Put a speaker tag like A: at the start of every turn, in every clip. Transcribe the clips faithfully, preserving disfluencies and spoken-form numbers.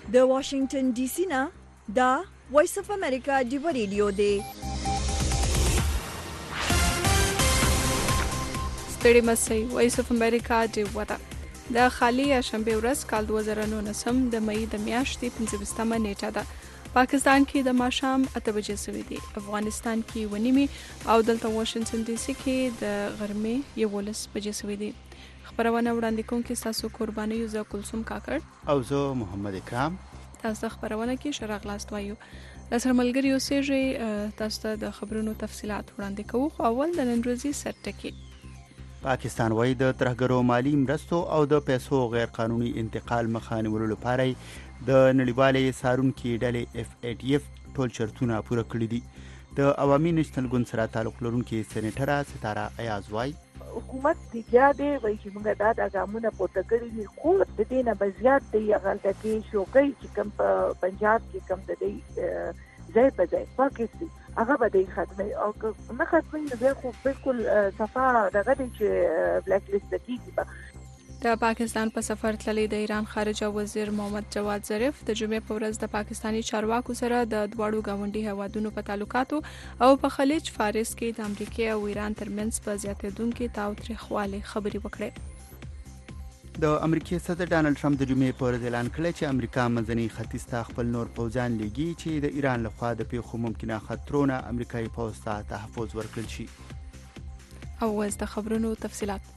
A: د واشنگټن ډي سي نه دا وایس اف امریکا دی ریډیو دی.
B: ستړي مسئ وایس اف امریکا دی ودا د خالی شنبه ورځ کال دوه زره نولس د مئی د میاشتې پنځمه نیټه ده. پاکستان کې د ماښام اته بجې سوي دي، افغانستان کې ونیمي او دلته واشنگټن ډي سي کې د غرمې یولس بجې سوي دي. خبرونه وړاندې کوونکې تاسو قرباني یو زه کلثوم کاکړ
C: او زه محمد اکرام.
B: تاسو خبرونه کې شرغ لاست وایو لسر ملګری اوسېږي، تاسو ته د خبرونو تفصيلات وړاندې کوو. خو اول د نن ورځې سرټکی.
C: پاکستان وايي د ترهګرو مالی مرستو او د پیسو غیر قانوني انتقال مخه نیولو لپاره د نړیوالې څارونکي ډلې اف ای ټي اف ټول شرطونه پوره کړي دي. د عوامي نېشنل ګوند سره تعلق لرونکي سېنیټره ستاره ایاز وايي
D: حکومت دیګه دی وایي چې موږ دا د ګامونه پورته کړي دي، خو د دې نه بزیات دی غلطه کې شوګي چې کوم په پنجاب کې کوم د دې ځای په ځای پاکستان هغه به د ختمه او نه ختمه نه خو بالکل صفه دغه دي چې بلیک لیست کیږي.
B: د پاکستان په سفر تللی د ایران خارجه وزیر محمد جواد ظریف د جمعې په ورځ د پاکستانی چارواکو سره د دواړو گاونډي هیوادونو په تعلقاتو او په خلیج فارس کې د امریکا او ایران ترمنځ په زیاتېدونکو تاوتریخوالي خبرې وکړې.
C: د امریکای صدر ډانلډ ټرمپ د جمعې په ورځ اعلان کړی چې امریکا منځني ختیځ ته خپل نور پوځیان لیږي چې د ایران لخوا د پیښو ممکنه خطرونه امریکایي پوځ ته تحفظ ورکړل شي.
B: او اوس د خبرونو تفصيلات.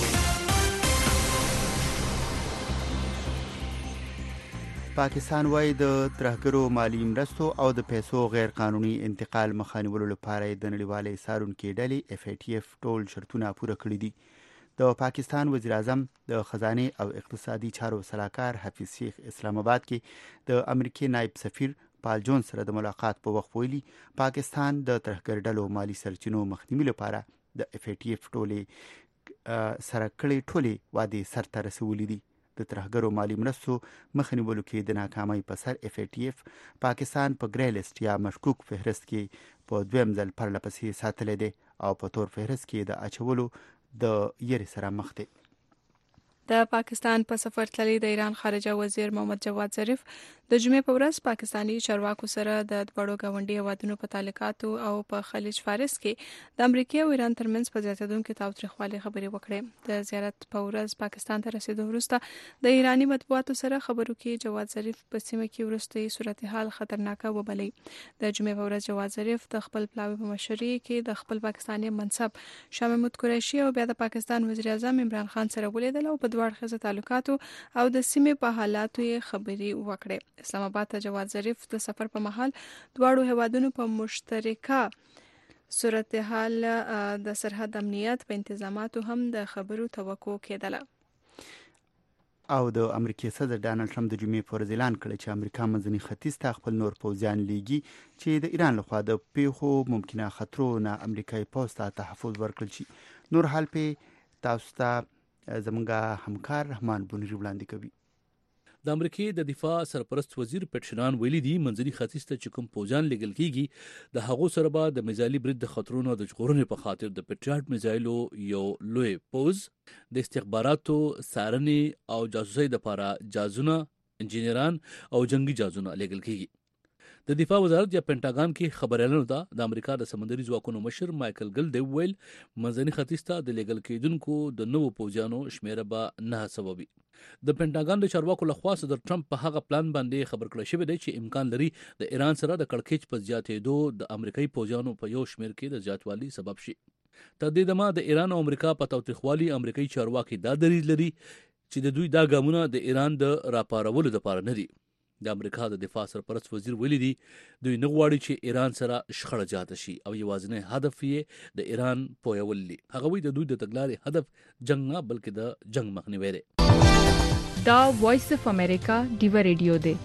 C: پاکستان وايي د ترهګرو مالی مرستو او د پیسو غیر قانوني انتقال مخه نیولو لپاره د نړیوالې څارونکي ډلې اف ای ټي اف ټول شرطونه پوره کړي دي. د پاکستان وزیر اعظم د خزانه او اقتصادي چارو سلاکار حفیظ شیخ اسلام آباد کې د امریکای نائب سفیر پال جون سره د ملاقات په وخت ویلي پاکستان د ترهګر ډلو مالی سرچینو مخنیوي لپاره د اف ای ټي اف ټولې سره کړي ټولې وعده سرته رسولې دي. د ترهګرو مالی مرستو مخه نیولو کې د ناکامۍ په سر اف ای ټي اف پاکستان په ګری لیست یا مشکوک فهرست کې په دویم ځل پرله پسې ساتلی دی او په تور فهرست کې د اچولو د یری سره مخ دی.
B: د پاکستان په سفر تللی د ایران خارجه وزیر محمد جواد ظریف د جمعې په ورځ پاکستانی چارواکو سره د دواړو گاونډي هیوادونو په تعلقاتو او په خلیج فارس کې د امریکا او ایران ترمنځ په زیاتېدونکو تاوتریخوالي خبرې وکړې. د زیارت په ورځ پاکستان ته رسیدو وروسته د ایرانی مطبوعاتو سره خبرو کې جواد ظریف په سیمه کې وروستي صورتحال خطرناکه وبللی. د جمعې په ورځ جواد ظریف د خپل پلاوي په مشرۍ کې د خپل پاکستانی منصب شاه محمود قریشي او بیا د پاکستان وزیر اعظم عمران خان سره ولیدل او په دواړو تعلقاتو او د سیمې په حالاتو یې خبرې وکړې. اسلام آباد ته جواد ظریف د سفر په مهال دواړو هیوادونو په مشترکه صورتحال د سرحد امنیت په انتظاماتو هم د خبرو توقع کېدله.
C: او د امریکای صدر ډانلډ ټرمپ د جمعې په ورځ اعلان کړی چې امریکا منځني ختیځ ته خپل نور پوځیان لیږي چې د ایران لخوا د پیښو ممکنه خطرونو امریکایي پوځ ته تحفظ ورکړل شي. نور حال په تاسو ته زمونږه همکار رحمان بونری وړاندې کوي.
E: د امریکای د دفاع سرپرست وزیر پټشنان ویلي دي منځني ختیځ ته چې کوم پوځیان لګل کیږي د هغو سره به د میزایلي برید د خطرونو د ژغورنې په خاطر د پټریاټ میزایلو یو لوی پوز د استخباراتو څارنې او جاسوسۍ لپاره جازونه انجینران او جنگي جازونه لګل کیږي. د دفاع وزارت یا پینټاګان کې خبريالانو ته د امریکا د سمندري ځواکونو مشر مایکل ګل دی ویل منځني ختیځ ته د لګل کېدونکو د نوو پوځیانو شمیره به نه سببي. د پینټاګان د چارواکو لخوا صدر ټرمپ په هغه پلان باندې خبر کړی شوی دی چې امکان لري د ایران سره د کړکېچ په زیاتېدو د امریکایي پوځیانو په یو شمیر کې د زیاتوالي سبب شي. تر دې دمه د ایران او امریکا په تاوتریخوالي امریکایي چارواکي دا دریځ لري چې د دوی دا ګامونه د ایران د راپارولو لپاره نه دي. د امریکا د دفاع سرپرست وزیر ویلي دي دوی نه غواړي چې ایران سره شخړه زیاته شي او یوازینی هدف یې د ایران پویول دي. هغه وایي د دوی د تګلارې هدف جنگ نه بلکې د جنگ مخنیوی دی.
F: دا وایس اف امریکا دیو ریډیو دی.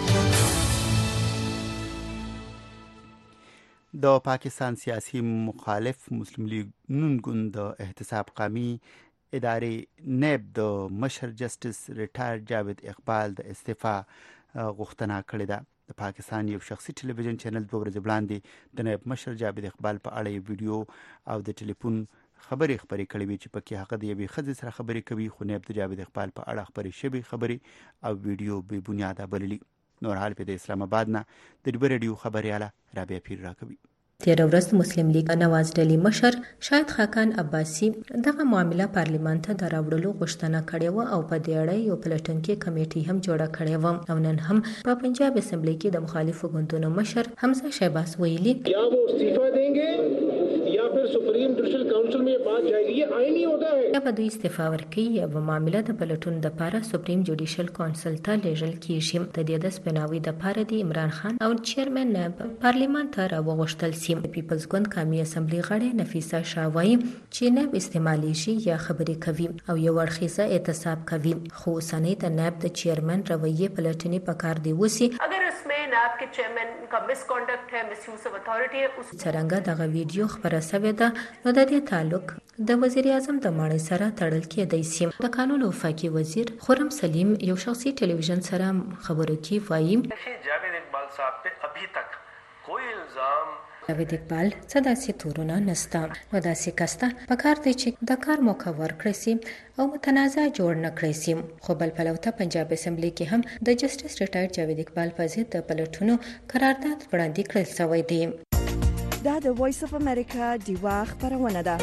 C: د پاکستان سیاسي مخالف مسلم لیگ نون ګوند د احتساب قومي ادارې نیب د مشر جسټس ریټایر جاوید اقبال د استعفا غوښتنه کړې ده. د پاکستان یو شخصي ټلویزیون چینل دوه ورځې وړاندې د نائب مشر جاوید اقبال په اړه یو ویډیو او د ټلیفون خبرې خبرې کړې وي چې پکې هغه د یوې ښځې سره خبرې کوي، خو نیب د جاوید اقبال په اړه خبرې شوې خبرې او ویډیو بې بنیاده بللي. نور حال په د اسلام آباد نه د ډیبه رادیو خبرياله رابعه پیر راکوي.
G: تیر ورځ مسلم لیگ نواز ډلې مشر شاهد خاقان عباسی دغه معامله پارلیمان ته دراوړلو غوښتنه کړې و او په دې اړه یو پلټونکي کمیټي هم جوړه کړې و. او نن هم په پنجاب اسمبلی کې د مخالفو ګوندونو مشر حمزه شهباز ویلي
H: یا وہ استعفا دیں گے یا پھر سپریم جوډیشل کونسل میں بات جائے گی. یہ آئینی ہوتا ہے.
G: یا به دوی استعفا ورکړي یا به معامله د پلټون د لپاره سپریم جوډیشل کونسل ته لیږل کیږي. د دې د سپیناوي د لپاره د عمران خان او چیرمن پارلیمان ته راوغوښتل سي. پیپلز ګوند قومي اسمبلی غړې نفیسه شاوای چې نائب استعمالي شي یا خبرې کوي او یو اړخیزه اعتصاب کوي، خو اوسنۍ د نائب د چیرمن رویه پلټنې پکار دی وسی.
I: اگر اسمه نائب کے چیئرمین کا مس کنڈکٹ ہے، مس یوز اف اتھارٹی ہے.
G: څرنګه دغه ویډیو خبره شوې ده نو د دې تعلق د وزیر اعظم د ماڼۍ سره تړل کېدای شي. د قانون او وفاقي وزیر خرم سلیم یو شخصي ټلویزیون سره خبرو کې وایي
J: جاوید اقبال صاحب په ابھی تک کوئی الزام
G: جاوید اقبال څه داسې تورونه نسته. نو داسې کسته په کار دی چې د کار موقع ورکړی سي او متنازع جوړ نه کړی سي. خو بل پلو ته پنجاب اسمبلی کې هم د جسټس ریټایر جاوید اقبال په ضد د پلټونو قرارداد وړاندې کړل شوی دی.
A: دا د وایس اف امریکا دیوا خبرونه ده.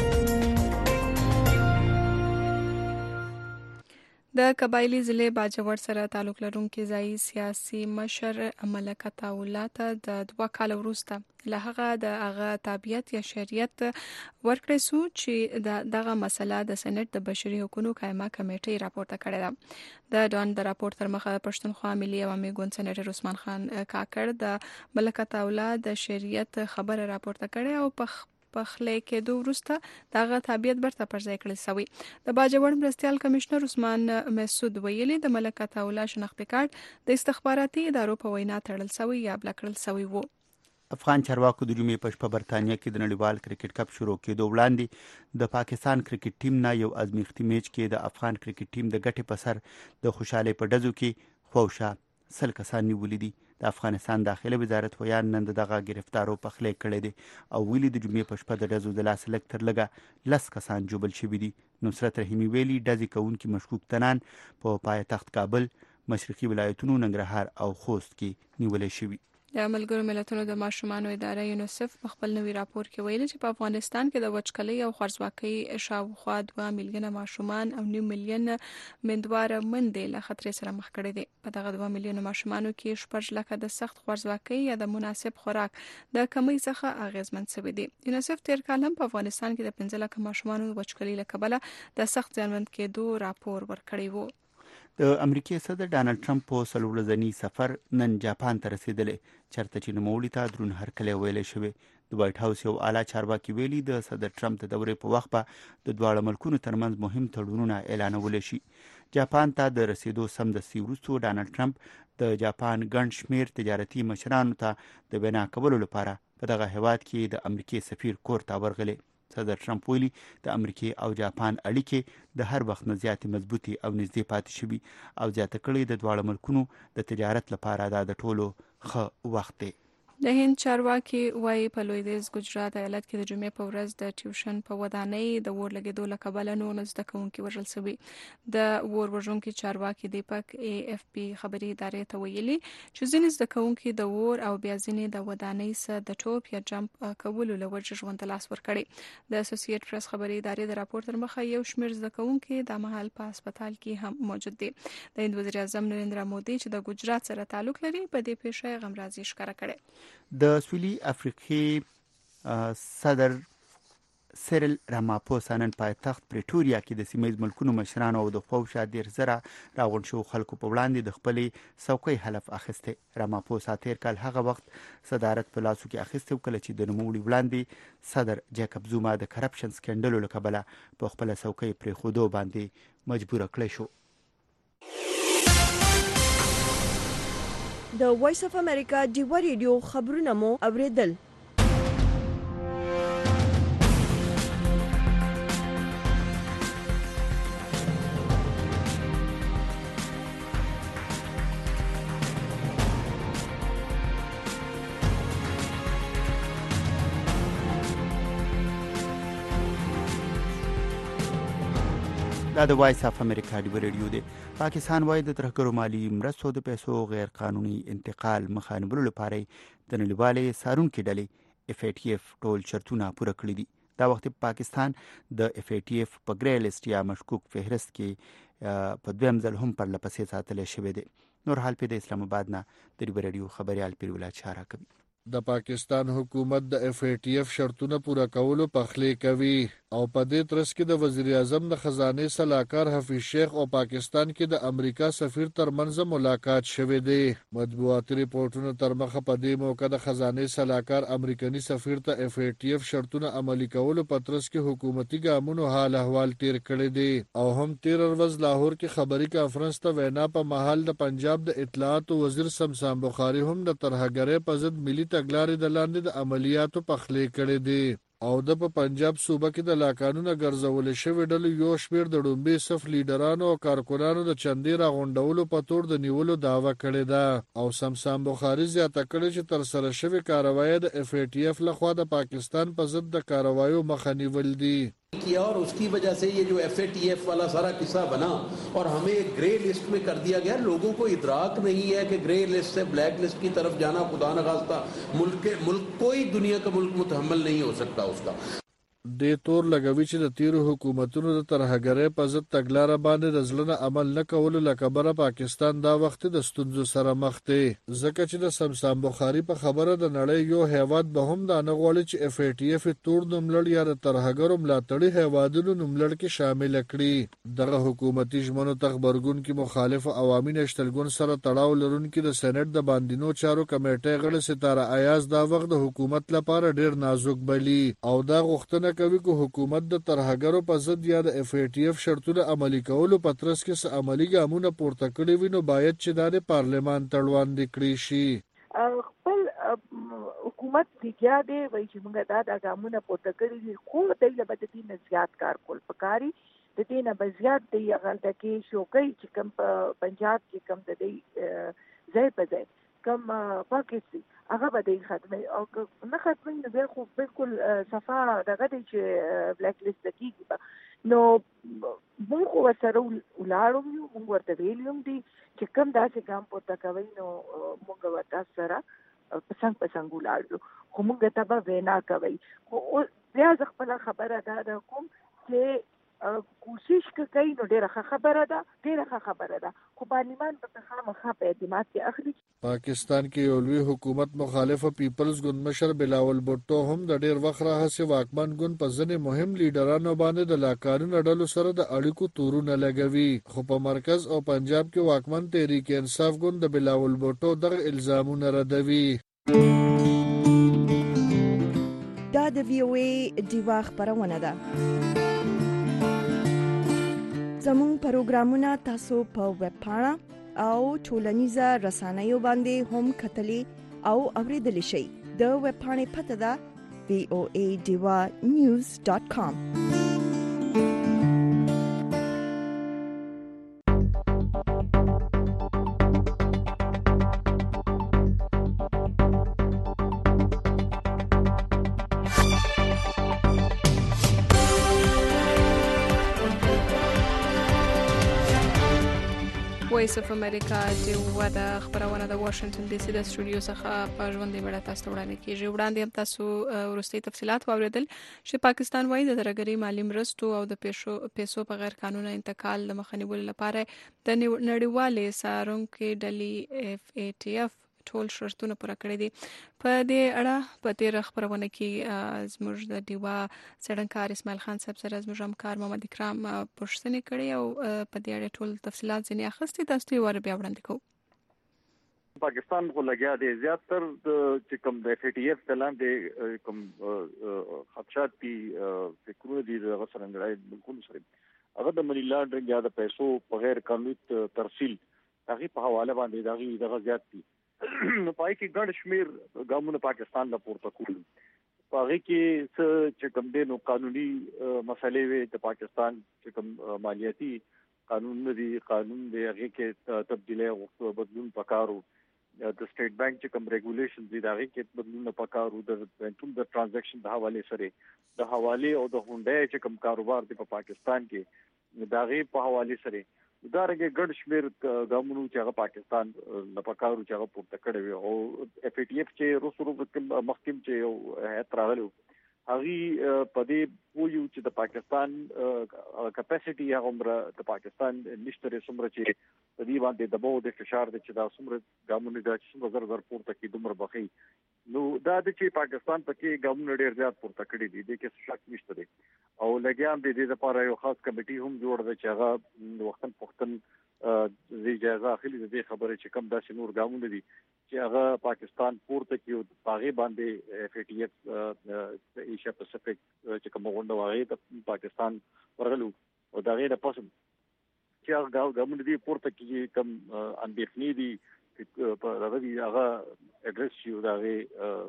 B: د قبایلی ضلع باجوړ سره تعلق لرونکي ځایي سیاسي مشر ملکه طاوله ته د دوه کال وروسته له هغه د هغه تابعیت یا شریعت ورکړی سو چې دغه مسله د سېنات د بشري حقوقو قائمه کمیټې راپورته کړې ده. د ډان د راپورټ تر مخه پښتونخوا ملي عوامي ګوند سېناتر عثمان خان کاکړ د ملکه طاوله د شریعت خبره راپورته کړې او په په خلې کې دوه وروسته دغه تابعیت برته پر ځای کړل شوی. د باجوړ مرستيال کمشنر عثمان مسعود ویلي د ملکه طاوله شناختی کارت د استخباراتي ادارو په وینا تړل شوی یا بل کړل شوی وو.
C: افغان چارواکو د جمعې په شپه برتانیا کې د نړیوال کرکټ کپ شروع کېدو وړاندې د پاکستان کرکټ ټیم نه یو ازمیښتي میچ کې د افغان کرکټ ټیم د ګټې په سر د خوشحالۍ په ډزو کې خوشا سل کسان نیولې دي. د افغانستان داخله وزارت ویان نن دغه گرفتارو په خله کړی دی او ویلي د جمعې په شپه د ډزو د لاس لک تر لګه لس کسان جوبل شوي دي. نصرت رحیمي ویلي ډزې کوونکي مشکوک تنان په پایتخت کابل، مشرقي ولایتونو ننګرهار او خوست کې نیولې شوي.
B: د ملګرو ملتونو د ماشومانو اداره یونیسف په خپل نوي راپور کې ویلي چې په افغانستان کې د وچکلۍ او خوارځواکۍ شاوخوا دوه میلیونه ماشومان او نیم میلیون مندواره مندې له خطر سره مخ کړي دي. په دغه دوه میلیونه ماشومانو کې شپږ لکه د سخت خوارځواکۍ یا د مناسب خوراک د کمی څخه اغیزمن شوي دي. یونیسف تیر کال هم په افغانستان کې د پنځه لکه ماشومانو وچکلۍ له کبله د سخت زیانمن کېدو راپور ورکړی وو.
C: د امریکای صدر ډانلډ ټرمپ په څلور ورځني سفر نن جاپان ته رسیدلی، چرته چې نوموړي ته درون هرکلی ویلی شوی. د وایټ هاوس یو اعلی چارواکي ویلي د صدر ټرمپ د دورې په وخت به د دواړو ملکونو ترمنځ مهم تړونونه اعلانولی شي. جاپان ته د رسیدو سمدستي وروسته ډانلډ ټرمپ د جاپان ګڼ شمېر تجارتي مشرانو ته د وینا کولو لپاره په دغه هیواد کې د امریکای سفیر کور ته ورغلی. صدر ټرمپ ویلي د امریکای او جاپان اړیکې د هر وخت نه زیاتې مضبوطې او نږدې پاتې شوي او زیاته کړې د دواړو ملکونو د تجارت لپاره دا د ټولو ښه وخت دی.
B: د هند چارواکي وايي په لویدیځ ګجرات ایالت کې د جمعې په ورځ د ټیوشن په ودانۍ د اور لګېدو له کبله نو زده کوونکي وژل شوي. د اور وژونکي چارواکي دیپک ای اف پی خبري ادارې ته ویلي چې ځینې زده کوونکي د اور او بیا ځینې د ودانۍ سره د ټوپ یا جمپ کولو له وجې ژوند ته لاس ورکړي. د اسوسییټ پریس خبري ادارې د راپور تر مخه یو شمېر زده کوونکي د مهال په هسپتال کې هم موجود دي. د هند وزیر اعظم نریندرا مودي چې د ګجرات سره تعلق لري په دې پیښه غمرازي ښکاره کړې.
C: د سویلي افریقې صدر سیریل راماپوسا نن پایتخت پریټوریا کې د سیمه ییز ملکونو مشرانو او د فوشا ډیر زره راغونډ شو خلکو په وړاندې د خپلې څوکۍ حلف اخیسته. راماپوسا تیر کال هغه وخت صدارت په لاسو کې اخیسته کله چې د نوموړي وړاندې صدر جیکب زوما د کرپشن سکندلو له کبله په خپل څوکۍ پرې خودو باندې مجبور کړی شو.
A: د وایس اف امریکا دیوا ریډیو خبرونه مو اوریدل.
C: دا د وایس اف امریکا ډیو ریډیو دی. پاکستان وايي د ترهګرو مالی مرستو د پیسو غیر قانوني انتقال مخانیولو لپاره د نړیوالې څارونکي ډلې اف ای ټي اف ټول شرطونه پوره کړي دي. دا وخت پاکستان د اف ای ټي اف په ګری لیست یا مشکوک فهرست کې په دویم ځل هم پر لپسې ساتل شوی دی. نور حال په د اسلام آباد نه د ډیو ریډیو خبريال پیرولا چاره کوي.
K: د پاکستان حکومت د اف ای ټي اف شرطونه پوره کولو پخلی کوي او په دې ترڅ کې د وزیر اعظم د خزانه سلاکار حفیظ شیخ او پاکستان کې د امریکا سفیر ترمنځ ملاقات شوه دی. مطبوعاتي ریپورتونو تر مخه په دې موقع د خزانه سلاکار امریکایي سفیر ته اف ای ټي اف شرطونه عملي کولو په ترڅ کې حکومتي ګامونو حال احوال تیر کړی دی او هم تیر ورځ لاهور کې خبري کانفرنس ته وینا په محل د پنجاب د اطلاعات وزیر سمسام بخاری هم د ترهګرۍ په ضد ملي تګلارې د لاندې د عملیاتو پخلی کړي دي او د په پنجاب صوبه کې د لاکانونه ګرځول شوی ډلو یو شمیر د ډومبي صف لیډرانو او کارکونانو د چندې راغونډولو په تور د نیولو دعوه کړې ده او سمسام بخاری زیاته کړې چې تر سره شوی کاروایی د اف ای ټي اف لخوا د پاکستان په ضد د کاروایو مخه نیول دي
L: किया और उसकी वजह से ये जो एफ ए टी एफ वाला सारा किस्सा बना और हमें एक ग्रे लिस्ट में कर दिया गया. लोगों को इदराक नहीं है कि ग्रे लिस्ट से ब्लैक लिस्ट की तरफ जाना खुदा न खास्ता मुल्क के मुल्क कोई दुनिया का मुल्क मुतहम्मल नहीं हो सकता उसका.
K: د تور لګوي چې د تیرو حکومتونو د ترهګرۍ په ضد تګلاره باندې د ځلنه عمل نه کولو لکبره پاکستان دا وخت د ستونزو سره مخ دی ځکه چې د سمسام بخاری په خبره د نړۍ یو هیواد به هم دا نه غواړي چې اف ای ټي اف تور نوملړ یا د ترهګرو ملاتړي هیوادونو نوملړ کې شامل کړي. دغه حکومتي ژمنو ته خبرګون کې مخالف عوامي نشتلګون سره تړاو لرونکي د سېنات د باندینو چارو کمیټې غړي ستاره ایاز دا وخت د حکومت لپاره ډیر نازک بلی او دا غوښتنه کوي کو حکومت د ترهګرو په ضد یا د اف ای ټي اف شرطونه عملي کولو په ترڅ کې څه عملي ګامونه پورته کړي وي نو باید چې د پارلمان ته وړاندې کړي شي.
D: خپل حکومت دیګیا دی وایي چې موږ دا د ګامونه پورته کړي دي خو د لبدتي نه زیات کار کول پکاري د دې نه بزیات دی غلطه کې شوکۍ چې کوم په پنجاب کې کوم د دې ځای په ځای کم پاکستان هغه به د ختمي او نه ختمي نو بیا خو بالکل صفا دغه دی چې بلیک لیست کیږي نو موږ خو سره ولاړو موږ ورته ویلیم دي چې کوم داسې ګام پورته کوي نو موږ ورته سره پسنګ پسنګ ولاړو خو موږ ته به وینا کوي خو بیا خپل خبره ده کوم چې کوشش کوي نو ډیره خبره ده ډیره خبره ده خو پارلیمان په خامخا په اعتماد کې اخلي.
K: پاکستان کې یو لوی حکومت مخالف پیپلز ګوند مشر بلاول بوټو هم د ډیر وخت راهسي واکمن ګوند په ځنې مهم لیډرانو باندې د لاکارونو ډلو سره د اړیکو تورونه لګوي خو په مرکز او پنجاب کې واکمن تحریک انصاف ګوند د بلاول بوټو دغه الزامونه ردوي.
A: دا د وی او ای دیوا خبرونه ده. زمون پروګرامونه تاسو په ویب پاڼه او ټولنیزه رسنیو باندې هم کتلی او اوریدلی شئ. د ویب پاڼې پته ده وی او ای دیوا نیوز ډاٹ کام.
B: وایس اف امریکا د ودا خبرونه د واشنگټن ډي سي د سټوډیو څخه په ژوندۍ بڼه تاسو ته وړاندې کیږي. وړاندې هم تاسو ورستي تفصيلات واوریدل چې پاکستان وايي د ترهګرۍ مالی مرستو او د پیسو پیسو په غیر قانوني انتقال د مخنیوي لپاره د نړیوالې څارونکي ډلې اف ای ټي اف ټول شرطونه پوره کړی دي. په دې اړه په تیر خبرونه کې زموږ د دیوا څېړنکار اسماعیل خان صاحب سره زموږ همکار محمد اکرام پوښتنې کړې او په دې اړه ټول تفصيلات ځنې اخیستي. تاسو ته ور بیا وړاندې کوم.
M: پاکستان خو لګیا دی زیاتر چې کوم د اف ای ټي اف لاندې کوم خدشات دي فکرونه دي د غسرنګړای بالکل سره هغه د منی لانډرینګ یا د پیسو په غیر قانوني ترسیل هغه په حواله باندې دغه دغه زیات دي نو پای کې ګډ شمیر ګامونه پاکستان لا پورته کول پاره کې چې کوم د نو قانوني مسلې وي د پاکستان چې کوم مالیاتي قانون دی قانون دی هغه کې تبدیلی او بدلون پکارو د سټیټ بانک چې کوم ریګولیشنز دي هغه کې بدلون پکارو د بانکونو د ټرانزیکشن د حواله سره د حواله او د هونډه چې کوم کاروبار دی په پاکستان کې داغه په حواله سره دا رګه ګډ شمیر ګامونو چې هغه پاکستان د پکارو چې هغه پورته کړی او اف ای ټی اف چې روسو مخکیم چې یو هیت راغلو هغه په دې ویو چې د پاکستان کیپاسټي هغه عمر د پاکستان نشته سمره چې د دې باندې د بو د فشار د چې دا سمره ګامونه د چې زر زر پورته کې دومره بخي نو دا د چې پاکستان پکې ګامونه ډیر زیات پورته کړی دي د کې شک نشته دي او لګیان د دې لپاره یو خاص کمیټي هم جوړ دی چې هغه وختن پختن د اجازه اخلي د دې خبره چې کم داسې نور ګامونه دي چې هغه پاکستان پورته کې او باغې باندې اف ای ټی اف ایشیا پیسفیک چې کوم غونډه واغې ته پاکستان ورغلو او دا غیر پسند چې هغه ګامونه دي پورته کې کم اندېښنې دي په هغه دی هغه اډرس شي دا غي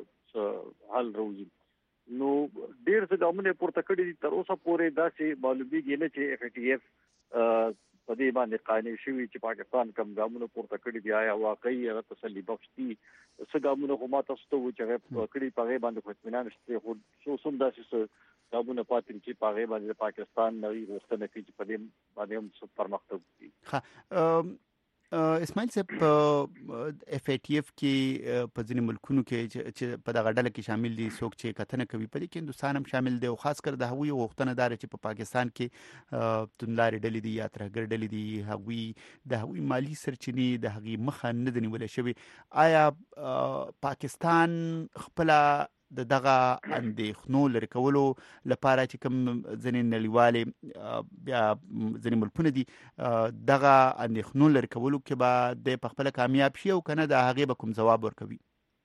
M: حل روزي نو ډیر څه ګامونه پورته کړی دي تر اوسه پورې دا چې معلومیږي نه چې اف ای ټی اف په دې باندې قانع شوی چې پاکستان کم ګامونه پورته کړی دی آیا واقعي هغه تسلی بخش دي څه ګامونه خو ماته ستو چې هغه کړی په باندې خو اطمینان شته خو څو سم داسې ګامونه پاتې چې په باندې پاکستان نوې غوښتنه کوي چې په دې باندې هم څه پرمختګ وکړي.
C: ها اسماعیل صاحب اف ای ټی اف کې په ځینې ملکونو کې چې په دغه ډله کې شامل دي څوک چې کتنه کوي په دې کې هندستان هم شامل دی او خاص کر د هغوی غوښتنه دار چې په پاکستان کې توندلارې ډلې دي یا ترهګر ډلې دي هغوی د هغوی مالی سرچینې د هغوی مخه نه د نیول شوی. آیا پاکستان خپل د دغه اندېښنو لرې کولو لپاره چې کوم ځینې نړیوالې بیا ځینې ملکونه دي دغه اندېښنو لرې کولو کې به د په خپله کامیاب شي او که نه د هغې به کوم ځواب ورکوي؟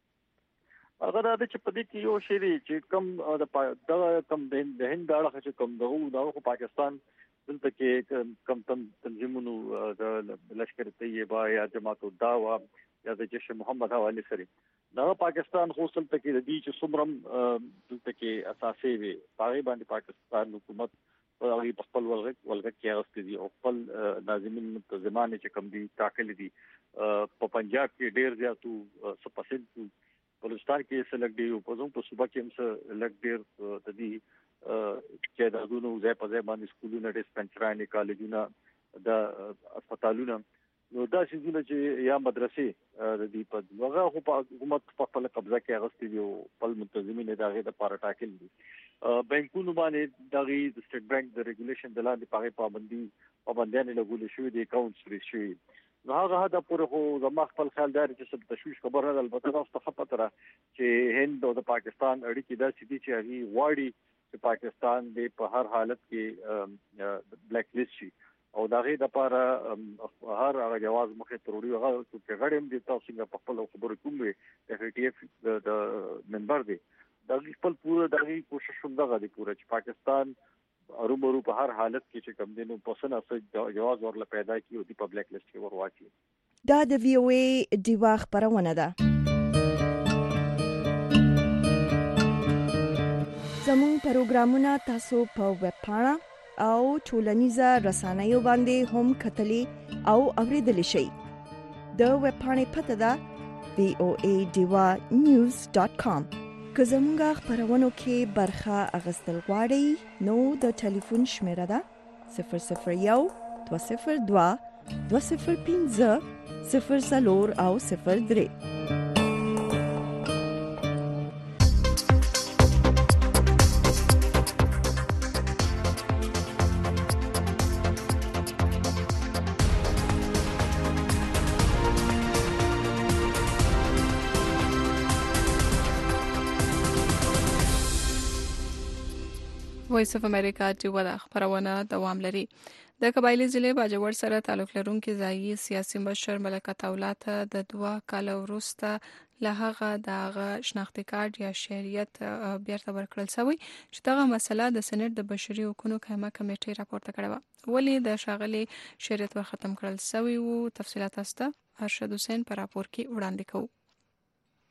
M: هغه دا چې په دې کې یو شی دی چې کوم دغه کوم د هند اړخ چې کوم دغه دغه پاکستان دلته کې کم تنظیمونو د لشکر طیبه یا جماعت الدعوه یا د جيش محمد حواله سره دا پاکستان خو سلطه کې د دې چې سمرم دلته کې اساسي وي پاره باندې پاکستان حکومت هغه په خپل ولغت ولغت کې راستي دي او خپل ناظمین منتظمان چې کوم دي ټاکل دي په پنجاب کې ډیر زیاتو سپسند بلوچستان کې سلګ دی په زوم په صوبه کې هم سلګ ډیر د دې چې د غونو ځای په ځای باندې سکولونه ډیسپنسرانه کالجونه د هسپتالونه نو دا شیزونه چې یا مدرسې د دې په دغه حکومت په خپل قبضه کې اغستې دي او خپل منتظمین دغه د پاره ټاکل دي. بانکونو باندې دغه د سټیټ بانک د ریګولیشن د لاندې پاره پابندي پابندیان لګول شوې دي اکاونټس لري شوی نو هغه دا پوره خو زما خپل خیال دار چې څه تشویش خبر نه البته تاسو ته پته را چې هند او د پاکستان اړیکې د سړي چې هغه واړي چې پاکستان د په هر حالت کې بلیک لیست شي او دا غي د لپاره هر هغه جواز مخه تروړي هغه چې غړم دي تاسو څنګه په خپل خبرو کوم وي اف ای ټی اف د منبر دي دا خپل پوره دغه کوشش هم دغه دي پوره چې پاکستان ارومرو په هر حالت کې چې کم دینو پسنه اسه جواز ورله پیدا کی او دی په بلیک لیست کې ورواچي.
A: دا د وی او ای دیوا خبرونه ده. زموږ پروګرامونه تاسو په ویب پاڼه او ټولنیزه رسنیو باندې هم کتلی او اوریدلی شئ. د ویب پاڼې پته ده وی او ای دیوا نیوز ډاټ کام. که زموږ خبرونو کې برخه اخیستل غواړئ نو د ټلیفون شمیره ده صفر صفر یو دوه صفر دوه دوه صفر پنځه صفر څلور او صفر درې.
B: وایس اف امریکا چې ودا خبرونه دوام لري. د قبایلی ضلع باجوړ سره تعلق لرونکي ځایي سیاسي مشر ملکه طاولات د دوه کال وروسته له هغه د شناختی کارت یا شهریت بیرته ورکړل شوی چې دغه مسله د سېنات د بشري حقوقو قائمه کمیټې راپورته کړې و. ولی د شاغلي شهریت ختم کړل شوی وو. تفصيلات استه ارشد حسین پر راپور کې وړاندې کوي.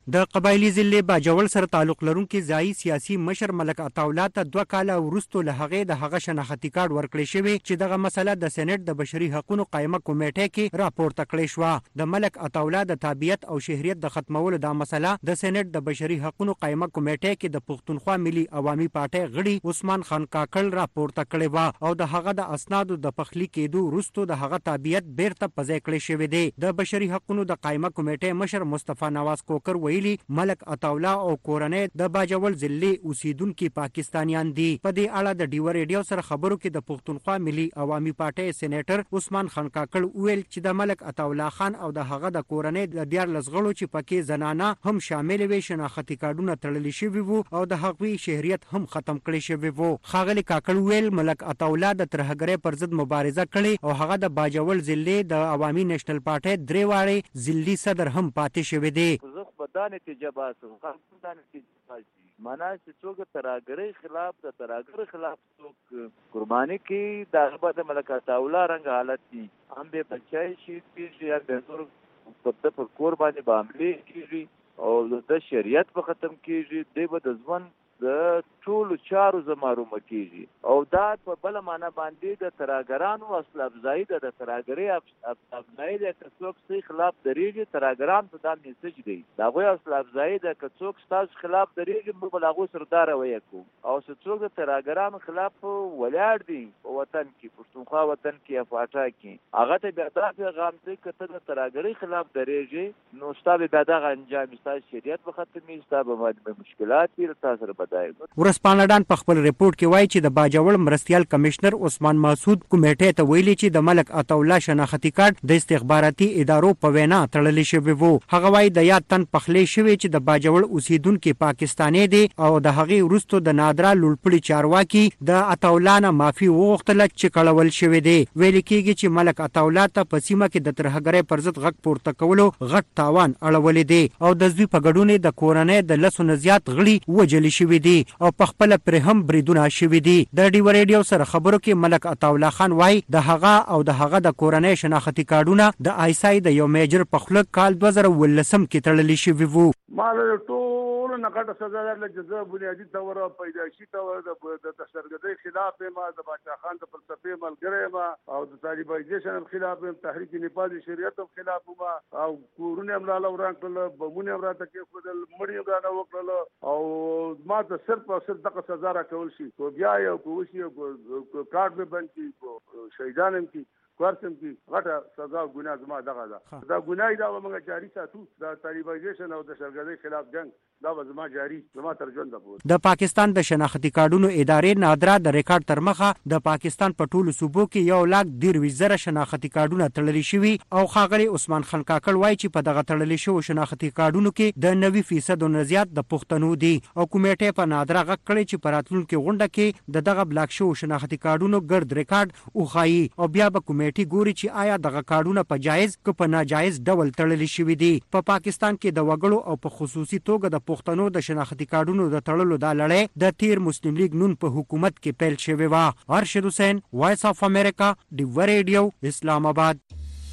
N: د قبایلی ضلع باجوړ سره تعلق لرونکي ځایي سیاسي مشر ملک عطاالله ته دوه کاله وروسته له هغې د هغه شناختي کارت ورکړی شوی چې دغه مسله د سېنات د بشري حقوقو قائمه کمیټې کې راپورته کړې شوه. د ملک عطاالله د تابعیت او شهریت د ختمولو دا مسله د سېنات د بشري حقوقو قائمه کمیټې کې د پښتونخوا ملي عوامي پارټۍ غړي عثمان خان کاکړ راپورته کړی و او د هغه د اسنادو د پخلی کېدو وروسته د هغه تابعیت بیرته په ځای کړی شوی دی. د بشري حقوقو د قائمه کمیټې مشر مصطفی نواز کوکر ویلي ملک عطاالله او کورنۍ د باجوړ ضلع اوسیدونکو پاکستانیان دي. په دې اړه د ډیو ریډیو سره خبرو کې د پښتونخوا ملي عوامي پارټۍ سېنیټر عثمان خان کاکړ ویل چې د ملک عطاالله خان او د هغه د کورنۍ د دیارلس غړو چې پکې زنانه هم شامل وي شناختي کارتونه تړلي شوي وو او د هغوی شهریت هم ختم کړی شوی وو. ښاغلي کاکړ ویل ملک عطاالله د ترهګرۍ پر ضد مبارزه کړې او هغه د باجوړ ضلع د عوامي نېشنل پارټۍ درې واړې ضلعي صدر هم پاتې شوی دی.
O: دا نتیجه باسم خلکو دا نتیجه باسي معنا چې څوک ترهګرۍ خلاف د ترهګر خلاف څوک قرباني کوي دا به د ملک عطاالله رنګ حالت دي هم به بچای شي چې یا د نور په پر کور باندې باندې کیږي او د شریعت په ختم کیږي دی به د ځوان د ټولو چارو زمارومه کیږي او دا په بل معنا باندې د ترهګرانو اصل افزایی د ترهګرۍ افزایی د څوک سي خلاف دریږي ترهګران ته دا میسج دی دا غوي اصل افزایی د څوک ستاسو خلاف دریږي موږ بل هغه سردار وایو او څوک د ترهګرانو خلاف ولاړ دي په وطن کې پښتونخوا وطن کې افاټا کې هغه ته بیا دا پیغام دی کته د ترهګرۍ خلاف دریږي نو ستاسو بیا دا انجام ستاسو شریعت په ختمي ستاسو باندې مشکلات دي تاسو سره
N: ورسپانه ډان په خپل ریپورت کې وایي چې د باجوړ مرستيال کمشنر عثمان مسعود کمیټې ته ویلي چې د ملک عطاالله شناختي کارت د استخباراتي ادارو په وینا تړل شوی وو. هغه وایي د یاد تن پخلی شوی چې د باجوړ اوسیدونکو پاکستاني دي او د هغې وروسته د نادرا لوړپړي چارواکي د عطاالله نه معافي وغوښتله چې کړول شوی دی. ویل کېږي چې ملک عطاالله ته په سیمه کې د ترهګرۍ پر ضد غږ پورته کولو غټ تاوان اړولې دی او د دوی په ګډون د کورنۍ د لسو نه زیات غړي وجل شوی دی او په خپل پر هم بریدونه شوی دي. د ډیو ریډیو سره خبرو کې ملک عطاالله خان وایي د هغه او د هغه د کورنۍ شناختي کارتونه د آیسای د یو میجر په خلک کال دوه زره ولسم کې تړلي شوی وو.
P: مال ټول نه کټه سزا درل جزا بنیادی تور پیدایشي تور د تشدد خلاف ما د باچا خان د فلسفي ملګری ما او د طالبایزیشن خلاف تحریک نیپال شریعت خلاف ما او کورونه املاله وران کړل بمونه وراته کې خپل مړی غاڼه وکړل او ما ته صرف او صرف دغه سزا را کول شي کو بیا یو کوشي کارت به بند کی کو شهیدانم کی ورسم کی غټه سزا او ګناه زما دغه ده دا ګناه دا موږ جاری ساتو د طالبایزیشن او د شرګردۍ خلاف جنگ دا زما جاری زما تر ژوند ده.
N: د پاکستان د شناختي کارتونو ادارې نادرا د ریکارډ تر مخه د پاکستان په ټولو صوبو کې یو لاک دیروي زره شناختي کارتونه تړلي شوي او ښاغلي عثمان خان کاکړ وایي چې په دغه تړلي شوو شناختي کارتونو کې د نوي فیصد نه زیات د پښتنو دي او کمیټې په نادرا غږ کړی چې په راتلونکي غونډه کې د دغه بلاک شو شناختي کارتونو ګرد ریکارډ وښایي او بیا به کمیټې ګوري چې آیا دغه کارتونه په جایز که په ناجایز ډول تړلي شوي دي. په پاکستان کې د وګړو او په خصوصي توګه د پښتنو د شناختي کارتونو د تړلو د لړۍ د تیر مسلم لیگ نون په حکومت کې پیل شوی و. ارشد حسین وایس اف امریکا ډیو ریډیو اسلام آباد.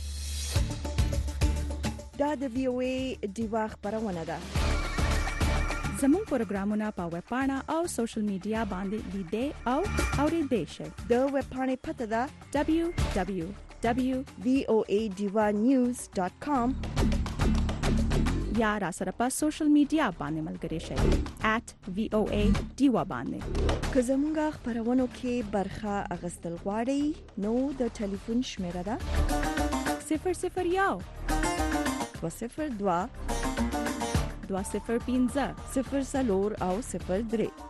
A: دا د وی او ای ډیوا خبرونه ده.
Q: زموږ پروګرامونه په ویب پاڼه او سوشل میډیا باندې لیدئ او اوریدئ شئ.
A: د ویب پاڼې پته ده
Q: دبلیو دبلیو دبلیو
A: ډاٹ وی او ای ډیوا نیوز ډاٹ کام
Q: یا را سره په سوشل میډیا باندې ملګری شئ ایٹ وی او ای ډیوا باندې.
A: که زموږ خبرونو کې برخه اغستل غواړئ نو د ټلیفون شمیره ده
Q: صفر صفر یو
A: دوه صفر دوه
Q: دوه صفر پنځه
A: صفر څلور او صفر درې.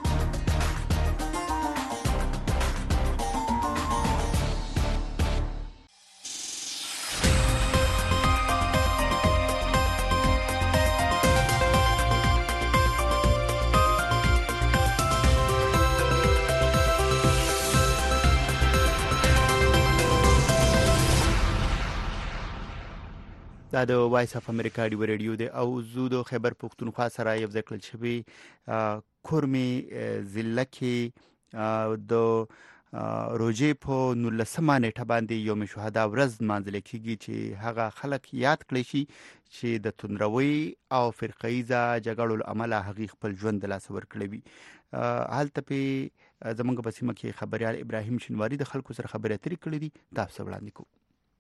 C: دا د وایس اف امریکا ډیو ریډیو دی او زو د خیبر پختونخوا سره یو ځکل شوی کورمي ضلع کې د روژې په نولسمه نیټه باندې یوم شهدا ورځ نمانځل کیږي چې هغه خلک یاد کړی شي چې د توندروي او فرقه‌ایزه جګړو له امله هغې خپل ژوند د لاسه ورکړی وي. هلته پې زموږ په سیمه کې خبریال ابراهیم شینواري د خلکو سره خبرې اترې کړې دي. تاسو وړاندې کوو.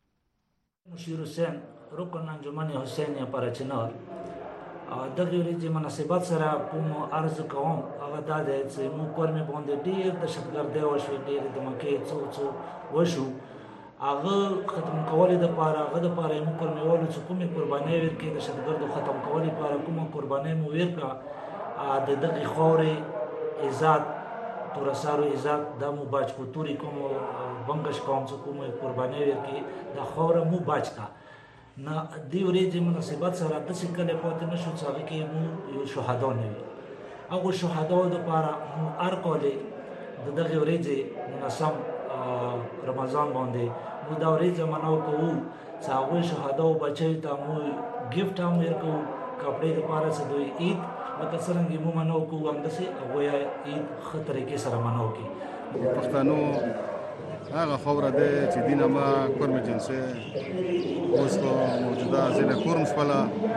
R: مشیر حسین رکن انجمن حسین پرچنار دغه ورځې مناسبت سره کوم عرض کوم هغه دا دی چې موږ کور مې باندې ډېر دهشتګردي وشوې، ډېر دمکې څو څو وشو. هغه ختم کولو دپاره هغه دپاره موږ کور مې ویلو چې کومې قربانۍ ورکړې دهشتګردو ختم کولو لپاره کومه قربانۍ مو ورکړه د دغې خاورې عزت تورسارو عزت دا مو باج کو توري کوم بنګش قوم څخه کومه قربانۍ ورکړي دا خاوره مو باج کا نه دی ورځې مناسبت سره داسې کله پاتې نه شو چې هغې کې مو یو شهدا نه وي. هغو شهداو دپاره مو هر کالې د دغې ورځې منظم رمضان باندې مو دا ورځې مناو کوو چې هغوی شهداو بچیو ته مو ګفټ هم ورکوو کپړې دپاره چې دوی عید لکه څرنګه مو مناو کوو همداسې هغوی عید ښه طریقې سره مناو کړي.
S: پښتنو هغه خبره ده چې دینه ما کورم جنسه اوس کو موجوده زنه کورم شپلا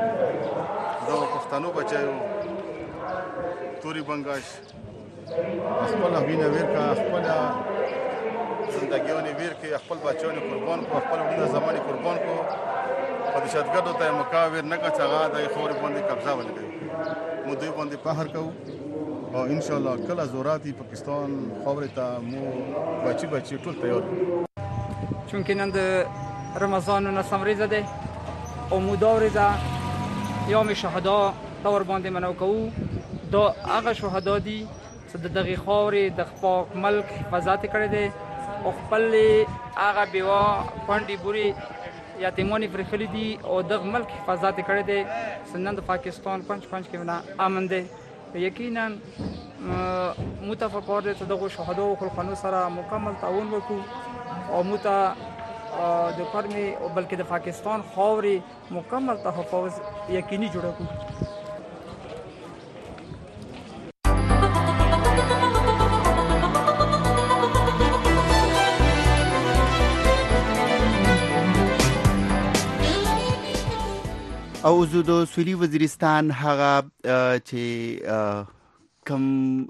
S: دا پښتنو بچایو توري بنگاش خپل وینه ورکا خپل زندګیونه ورکا خپل بچونه قربان کو خپل ورته زماني قربان کو په دشتګردو ته مکاور نه کچغه د خور باندې قبضه ولګي مو دوی باندې قهر کو او ان شاء الله کله زوراتي پاکستان خبره ته مو بچي بچي ټول تیار.
T: چونکه نن د رمضان نسم ریزه ده او مو دا ریزه یوم شهدا تور باندې منو کوو. دا هغه شهدا دي چې د دغه خاورې د خپل ملک حفاظت کړی دی او خپل هغه بیوا پاندې بوري یتیمانی فرخلی دي او د ملک حفاظت کړی دی. سنن د پاکستان پنځ پنځ کې نه امن دی. یقینا متفق اور ته دغه شهدا او خلقانو سره مکمل تعاون وکړو او مت د فرمي او بلکې د پاکستان خاورې مکمل تحفظ یقیني جوړ کړو.
C: او زه د سویلي وزیرستان هغه چې کم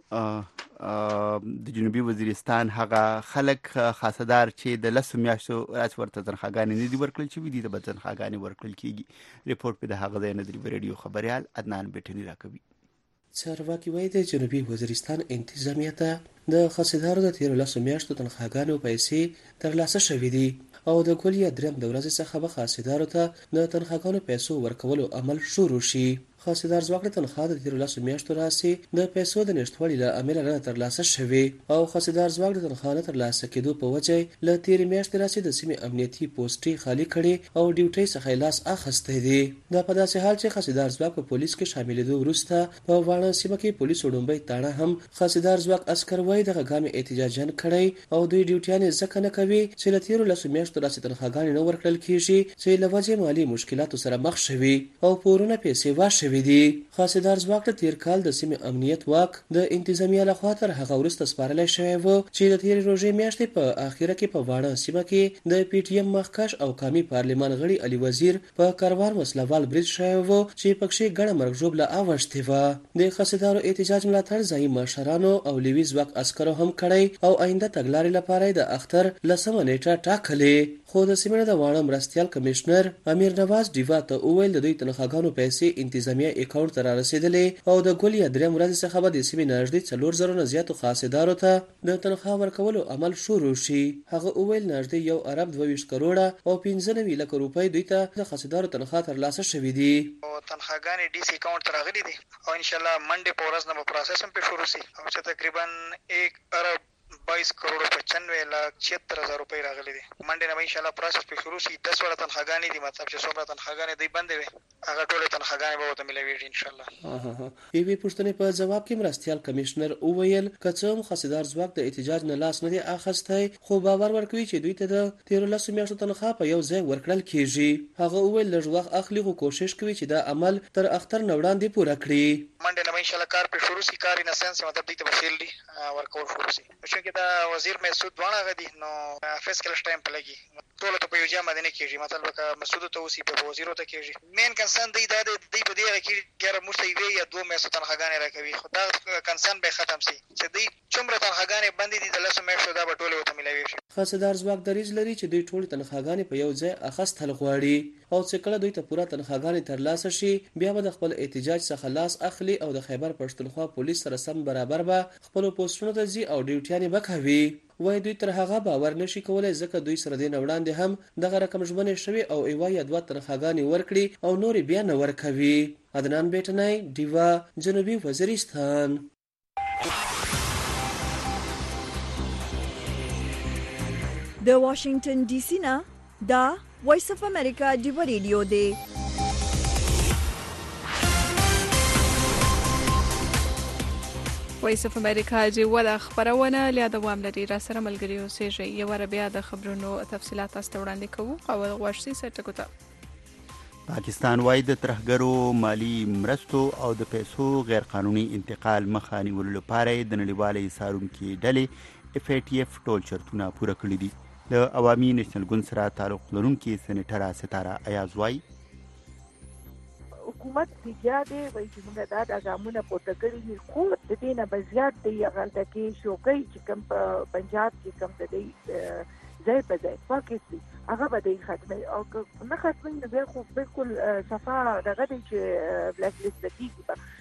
C: د جنوبي وزیرستان هغه خلک خاصدار چې د لسو میاشتو راځ ورته تنخواګانې نه دي ورکړل شوي دي د به تنخواګانې ورکړل کېږي. ریپورټ په د هغه ځای نه د رادیو خبریال عدنان بیټني راکوي.
U: چارواکي وایي د جنوبي وزیرستان انتظامیه ته د خاصدارو د تیرو لسو میاشتو تنخواګانو پیسې ترلاسه شوي دي او د ګولیا دریم د ورځې څخه به خاصدارو ته د تنخواګانو پیسو ورکولو عمل شروع شي. خاصدار ځواک د تنخوا د تیرو لسو میاشتو راسي د پیسو د نشتوالي له امله نه ترلاسه شوي او خاصدار ځواک د تنخوا نه ترلاسه کېدو په وجه له تیرې میاشتې راسي د سیمې امنیتي پوسټې خالي کړي او ډیوټۍ څخه لاس اخیستی دی. دا په داسې حال چې خاصدار ځواک په پولیس کې شاملېدو وروسته په واڼه سیمه کې پولیسو ډومبۍ تاڼه هم خاصدار ځواک عسکر وایي دغه ګام احتجاجن کړی او دوی ډیوټیانې ځکه نه کوي چې له تیرو لسو میاشتو راسي تنخواګانې نه ورکړل کېږي چې له وجې مالي مشکلاتو سره مخ شوي او پورونه پیسې واشوي دي. خاصدار ځواک ته تیر کال د سیمې امنیت واک د انتظامیه لخوا تر هغه وروسته سپارلی شوی و چې د تیرې روژې میاشتې په اخره کې په واڼه سیمه کې د پی ټي ایم مخکښ او قامي پارلمان غړي علي وزیر په کاروان وسلوال برید شوی و چې پکښې ګڼه مرګ ژوبله اوښتې وه. د خاصدارو احتجاج ملاتړ ځایي مشرانو او لوي ځواک عسکرو هم کړی او آینده تګلارې لپاره د اختر لسمه نیټه ټاکلې. خو د سیمې د واڼه مرستیال کمشنر امیر نواز ډیوا ته وویل د دوی تنخواګانو پیسې انتظامیه اکاونټ ته رارسېدلې او د ګولیا دریم ورځې څخه به د سیمې نه نږدې څلور زرو نه زیاتو خاصدارو ته د تنخوا ورکولو عمل شروع شي. هغه وویل نږدې یو ارب دوه ویشت کروړه او پنځه نوي لکه روپۍ دوی ته د خاصدارو تنخوا ترلاسه شوي دي.
V: تنخواګانې ډي سي اکاونټ ته راغلي دي او انشاءالله منډې په ورځ نه به پروسس هم پې شروع شي او چې تقریبا ایک ارب بائیس کروڑ پچانوے لاکھ چھہتر ہزار روپے راغلي دي. منډې نه به انشاءالله پروسس پې شروع شي. دس واړه تنخواګانې دي مطلب چې څومره تنخواګانې دوی بندې وې هغه ټول تنخواګانې به ورته ملاویږي ان شاء الله.
U: اها یوې پوښتنې په جواب کې مرستيال کمشنر وویل کڅوم خاصدار ځواک د احتجاج نه لاس نه دی اخیستی خو باور ورکوي چې دوی ته د تیر لسو میاشتو تنخواه په یو ځای ورکړل کیږي. هغه وویل لږ وخت اخلي خو کوشش کوي چې دا عمل تر اختر نه وړاندې پوره کړي.
V: منډه نه ان شاء الله کار په شروع سي کار نه سنس مطلب دې ته بخیل دي ورکول شروع سي چې دا وزیر مسعود وانه غدي نو فیسکل ټایم په لګي ټول ته په یو ځای باندې کیږي مطلب کا مسعود ته اوسې په وزیرو ته کیږي. مین کنسرن دی دا دی په دې کې ګر مستوي یا دوه میاشتو تنخواګانې راکوي خو دا کنسرن به ختم سي چې دوی څومره تنخواګانې باندې دي د لسو میاشتو دا به ټول وته ملوي شي.
U: خاصدار ځواک دریځ لري چې دوی ټول تنخواګانې په یو ځای اخیستل غواړي او چې کله دوی ته پوره تنخواګانې ترلاسه شي بیا به د خپل احتجاج څخه لاس اخلي او د خیبر پښتونخوا پولیس سره سم برابر به خپل پوسټونو ته ځي او ډیوټیانې به کوي. وای دوی تر هغه باور نشي کولای ځکه دوی سره دین وړاندې هم دغه رقم ژمنې شوی او ایوا یا دوه تنخواګانې ورکړي او نور بیا نه ورکوي. عدنان بیٹنای دیوا جنوبي وزیرستان.
A: د واشنگټن ډي سي نه دا وایس اف امریکا دی ریډیو دی.
B: وایس اف امریکا چې ولا خبرونه له دوام لري را سره ملګری اوسېږي یو ور بیا د خبرونو تفصيلات تاسو وړاندې کوو او غواړئ سرټکو ته.
C: پاکستان وايي د ترهګرو مالی مرستو او د پیسو غیر قانوني انتقال مخه نیولو لپاره د نړیوالې څارونکو ډلې اف ای ټي اف ټول شرطونه پوره کړي دي. د عوامي نېشنل ګوند سره تعلق لرونکي سېنیټره ستاره ایاز وايي
D: حکومت بیا دی وایي چې موږ دا د ګامونه پورته کړي دي خو د دې نه به زیات دی هغه کې شوکۍ چې کوم په پنجاب کې کوم د دې ځای په ځای پاکستان هغه به د ختمي او نه ختمي نه بیا خو بالکل صفا دغه دی چې بلیک لیست کیږي.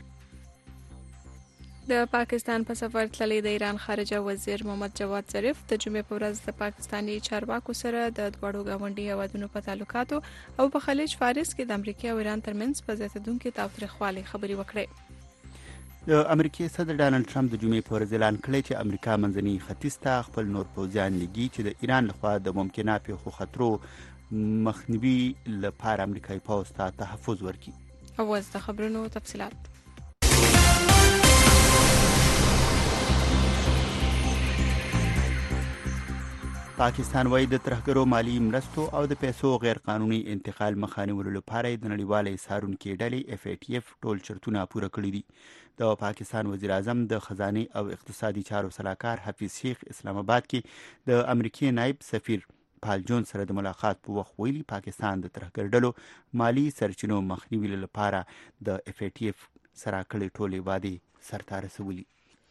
B: د پاکستان په سفر تللی د ایران خارجه وزیر محمد جواد ظریف د جمعې په ورځ د پاکستاني چارواکو سره د دوړو غونډي هوادونو په تعلقاتو او په خلیج فارس کې د امریکا او ایران ترمنځ په زیاتېدونکو تاوتریخوالي خبري وکړې.
C: د امریکای صدر ډانلډ ټرمپ د جمعې په ورځ اعلان کړی چې امریکا منځني ختیځ ته خپل نور پوځیان لګي چې د ایران لخوا د ممکنه پیښو خطرو مخنیوي لپاره امریکایي پوځ ته تحفظ ورکړي.
B: اوس د خبرونو تفصيلات.
C: پاکستان وايي د ترهګرو مالی مرستو او د پیسو غیر قانوني انتقال مخه نیولو لپاره د نړیوالې څارونکو ډلې اف ای ټي اف ټول شرطونه پوره کړي دي. د پاکستان وزیر اعظم د خزانه او اقتصادي چارو سلاکار حفیظ شیخ اسلام آباد کې د امریکای نائب سفیر پال جون سره د ملاقات په وخت ویلي پاکستان د ترهګر ډلو مالی سرچینو مخنیوي لپاره د اف ای ټي اف سره کړي ټولې وعدې سرته رسولي.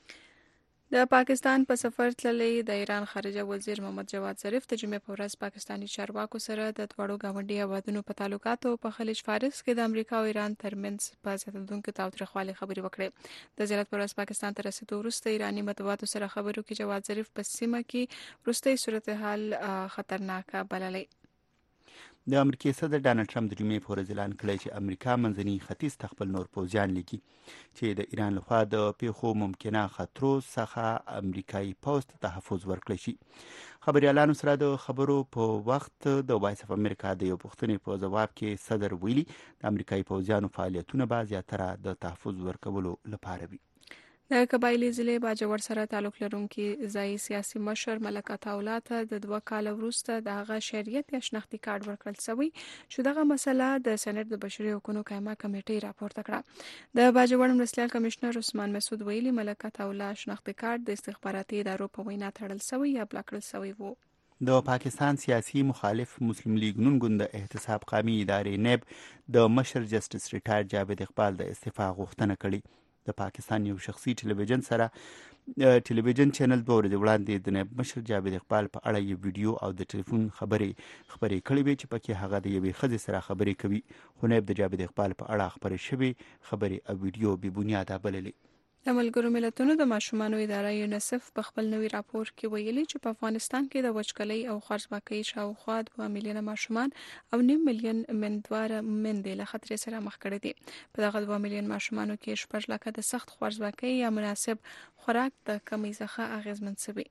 B: د پاکستان په سفر تللی د ایران خارجه وزیر محمد جواد ظریف د جمعې په ورځ پاکستاني چارواکو سره د دوړو غونډي هوادونو په تعلقاتو په خلیج فارس کې د امریکا او ایران ترمنځ په زیاتېدونکو تاوتریخوالي خبري وکړې. د زیارت پر ورځ پاکستان ته رسیدو وروسته ایرانی مطبوعاتو سره خبرو کې جواد ظریف په سیمه کې وروستۍ صورتحال خطرناکه بللې.
C: د امریکای صدر ډانلډ ټرمپ د جمعې په ورځ اعلان کړی چې امریکا منځني ختیځ ته خپل نور پوځیان لګي چې د ایران لخوا د پیښو ممکنه خطرو څخه امریکایي پوځ ته تحفظ ورکړي شي. خبريالانو سره د خبرو په وخت د وایس اف امریکا د یو پوښتنې په جواب کې صدر ویلي د امریکایي پوځیانو فعالیتونه به زیاتره د تحفظ ورکولو لپاره وي.
B: د قبایلی ضلع باجوړ سره تعلق لرونکي ځای سیاسي مشر ملک عطاالله ته د دوه کال وروسته د هغه شریعت یا شناختي کارت ورکړل شوی چې دغه مسله د سېنات د بشري حقوقو قائمه کمیټې راپورته کړه. د باجوړ مرستيال کمشنر عثمان مسعود ویلي ملک عطاالله شناختي کارت د استخباراتي ادارو په وینا تړل شوی یا بلاک کړل شوی وو.
C: د پاکستان سیاسي مخالف مسلم لیگ نون ګوند د احتساب قومي ادارې نیب د مشر جسټس ریټایر جاوید اقبال د استعفا غوښتنه کړې. د پاکستان یو شخصي ټلویزیون سره ټلویزیون چینل په ورځ وړاندې د نائب مشر جاوید اقبال په اړه یو ویډیو او د ټلیفون خبرې خبرې کړې وې چې پکې هغه د یوې ښځې سره خبرې کوي خو نائب د جاوید اقبال په اړه خبرې شوې خبرې او ویډیو بې بنیاده بللې.
B: د ملګرو ملتونو د ماشومانو اداره یونیسف په خپل نوي راپور کې ویلي چې په افغانستان کې د وچکلۍ او خوارځواکۍ شاوخوا دوه میلیونه ماشومان او نیم میلیون مندواره مندې له خطر سره مخ کړي دي. په دغه دوه میلیون ماشومانو کې شپږ لکه د سخت خوارځواکۍ یا مناسب خوراک د کمی څخه اغیزمن شوي.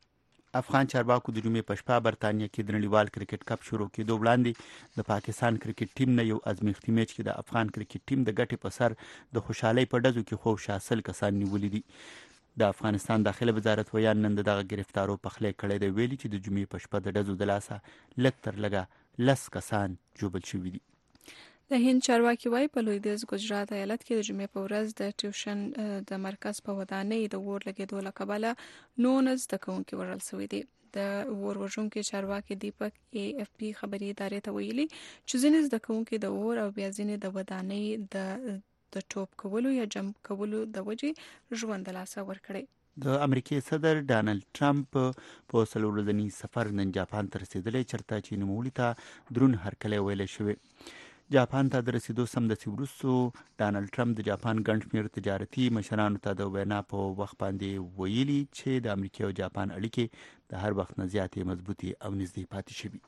C: افغان چارواکو د جمعې په شپه برتانیا کې د نړیوال کرکټ کپ شروع کېدو وړاندې د پاکستان کرکټ ټیم نه یو ازمیښتي میچ کې د افغان کرکټ ټیم د ګټې په سر د خوشحالۍ په ډزو کې خوب شاسل کسان نیولي دي. د افغانستان داخله وزارت ویان نن دغه گرفتارو پخلی کړی دی، ویلي چې د جمعې په شپه د ډزو د لاسه لږ تر لږه لس کسان ژوبل شوي دي.
B: د هند چارواکي وايي په لویدیځ ګجرات ایالت کې د جمعې په ورځ د ټیوشن د مرکز په ودانۍ د اور لګېدو له کبله نولس زده کوونکي وژل شوي دي. د اور وژونکي چارواکي دیپک ای اف پی خبري ادارې ته ویلي چې ځینې زده کوونکي د اور او بیا ځینې د ودانۍ د د ټوپ کولو یا جمع کولو د وجې ژوند د لاسه ورکړي.
C: د امریکای صدر ډانلډ ټرمپ په څلور ورځني سفر نن جاپان ته رسیدلی، چېرته چې نوموړي ته درون هرکلی ویلی شوی. جاپان ته د رسیدو سمدستي وروستو ډانلډ ټرمپ د جاپان ګڼ شمېر تجارتي مشرانو ته د وینا په وخت باندې ویلي چې د امریکا او جاپان اړیکې د هر وخت نه زیاتې مضبوطې او نږدې پاتې شوي.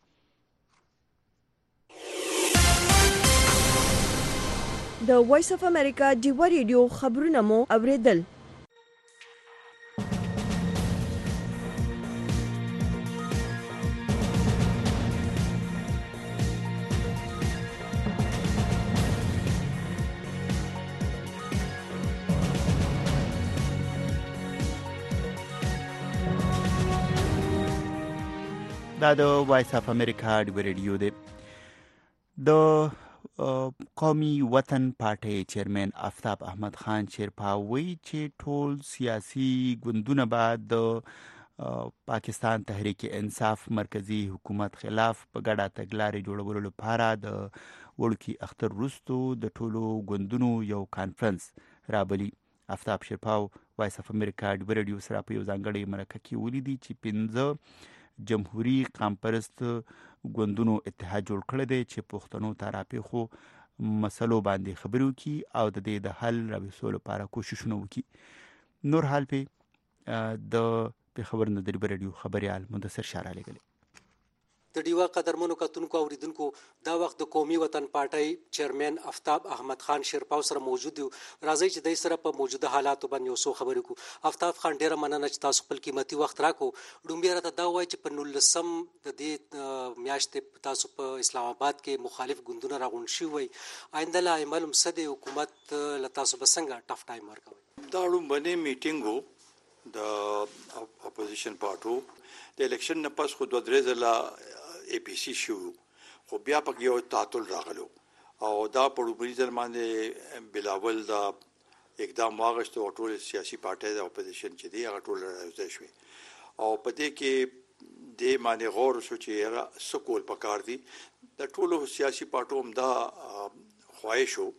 A: د وایس اف امریکا ډیوا ریډیو خبرونه مو اوریدل.
C: دا د وایس اف امریکا ډیوا ریډیو دی. د قومي وطن پارټۍ چیرمن آفتاب احمد خان شیرپا وایي چې ټول سیاسي ګوندونه به د پاکستان تحریک انصاف مرکزی حکومت خلاف په ګډه تګلارې جوړولو لپاره د وړوکي اختر وروستو د ټولو ګوندونو یو کانفرنس رابلي. آفتاب شیرپا وایس اف امریکا ډیوا ریډیو سره په یو ځانګړي مرکه کې ولیدي چې پنځه جمهوریت قام پرست ګوندونو اتحاد جوړ کړی دی چې پښتنو ته راپېښو مسلو باندې خبرې وکړي او د دې د حل راوستلو لپاره کوششونه وکړي. نور حال په د پېښور نه د ډیوا ریډیو خبریال مدثر شاه رالیږلی.
U: د ډیوا قدرمنو کتونکو او اوریدونکو دا وخت د قومي وطن پارټۍ چیرمن آفتاب احمد خان شیرپا سره موجود یو. راځي چې د سره په موجوده حالاتو باندې یو څه خبرې کو. آفتاب خان ډیره مننه چې تاسو خپل قیمتي وخت راکو. ډومبیا راته دا وایي چې په نولسم د دې میاشتې تاسو په اسلام آباد کې مخالف ګوندونه راغونډ شوي وي. آینده لا معلوم څه دی حکومت له تاسو به څنګه ټف ټایم ورکوي؟
E: دا لومړنی میټینګ و د اپوزیشن پارټو د الیکشن نه پس خو دوه درې ځله ای پی سی شو، خو بیا پکې یو تعطل راغلو او دا په لومړي ځل باندې بلاول دا اقدام واغشت او ټول سیاسي پارټۍ د اپوزیشن چې دی هغه ټول راځي شوی او په دې کې د معنی غور شو چې را سکول پکار دي د ټولو سیاسي پارټو هم دا خواهش شو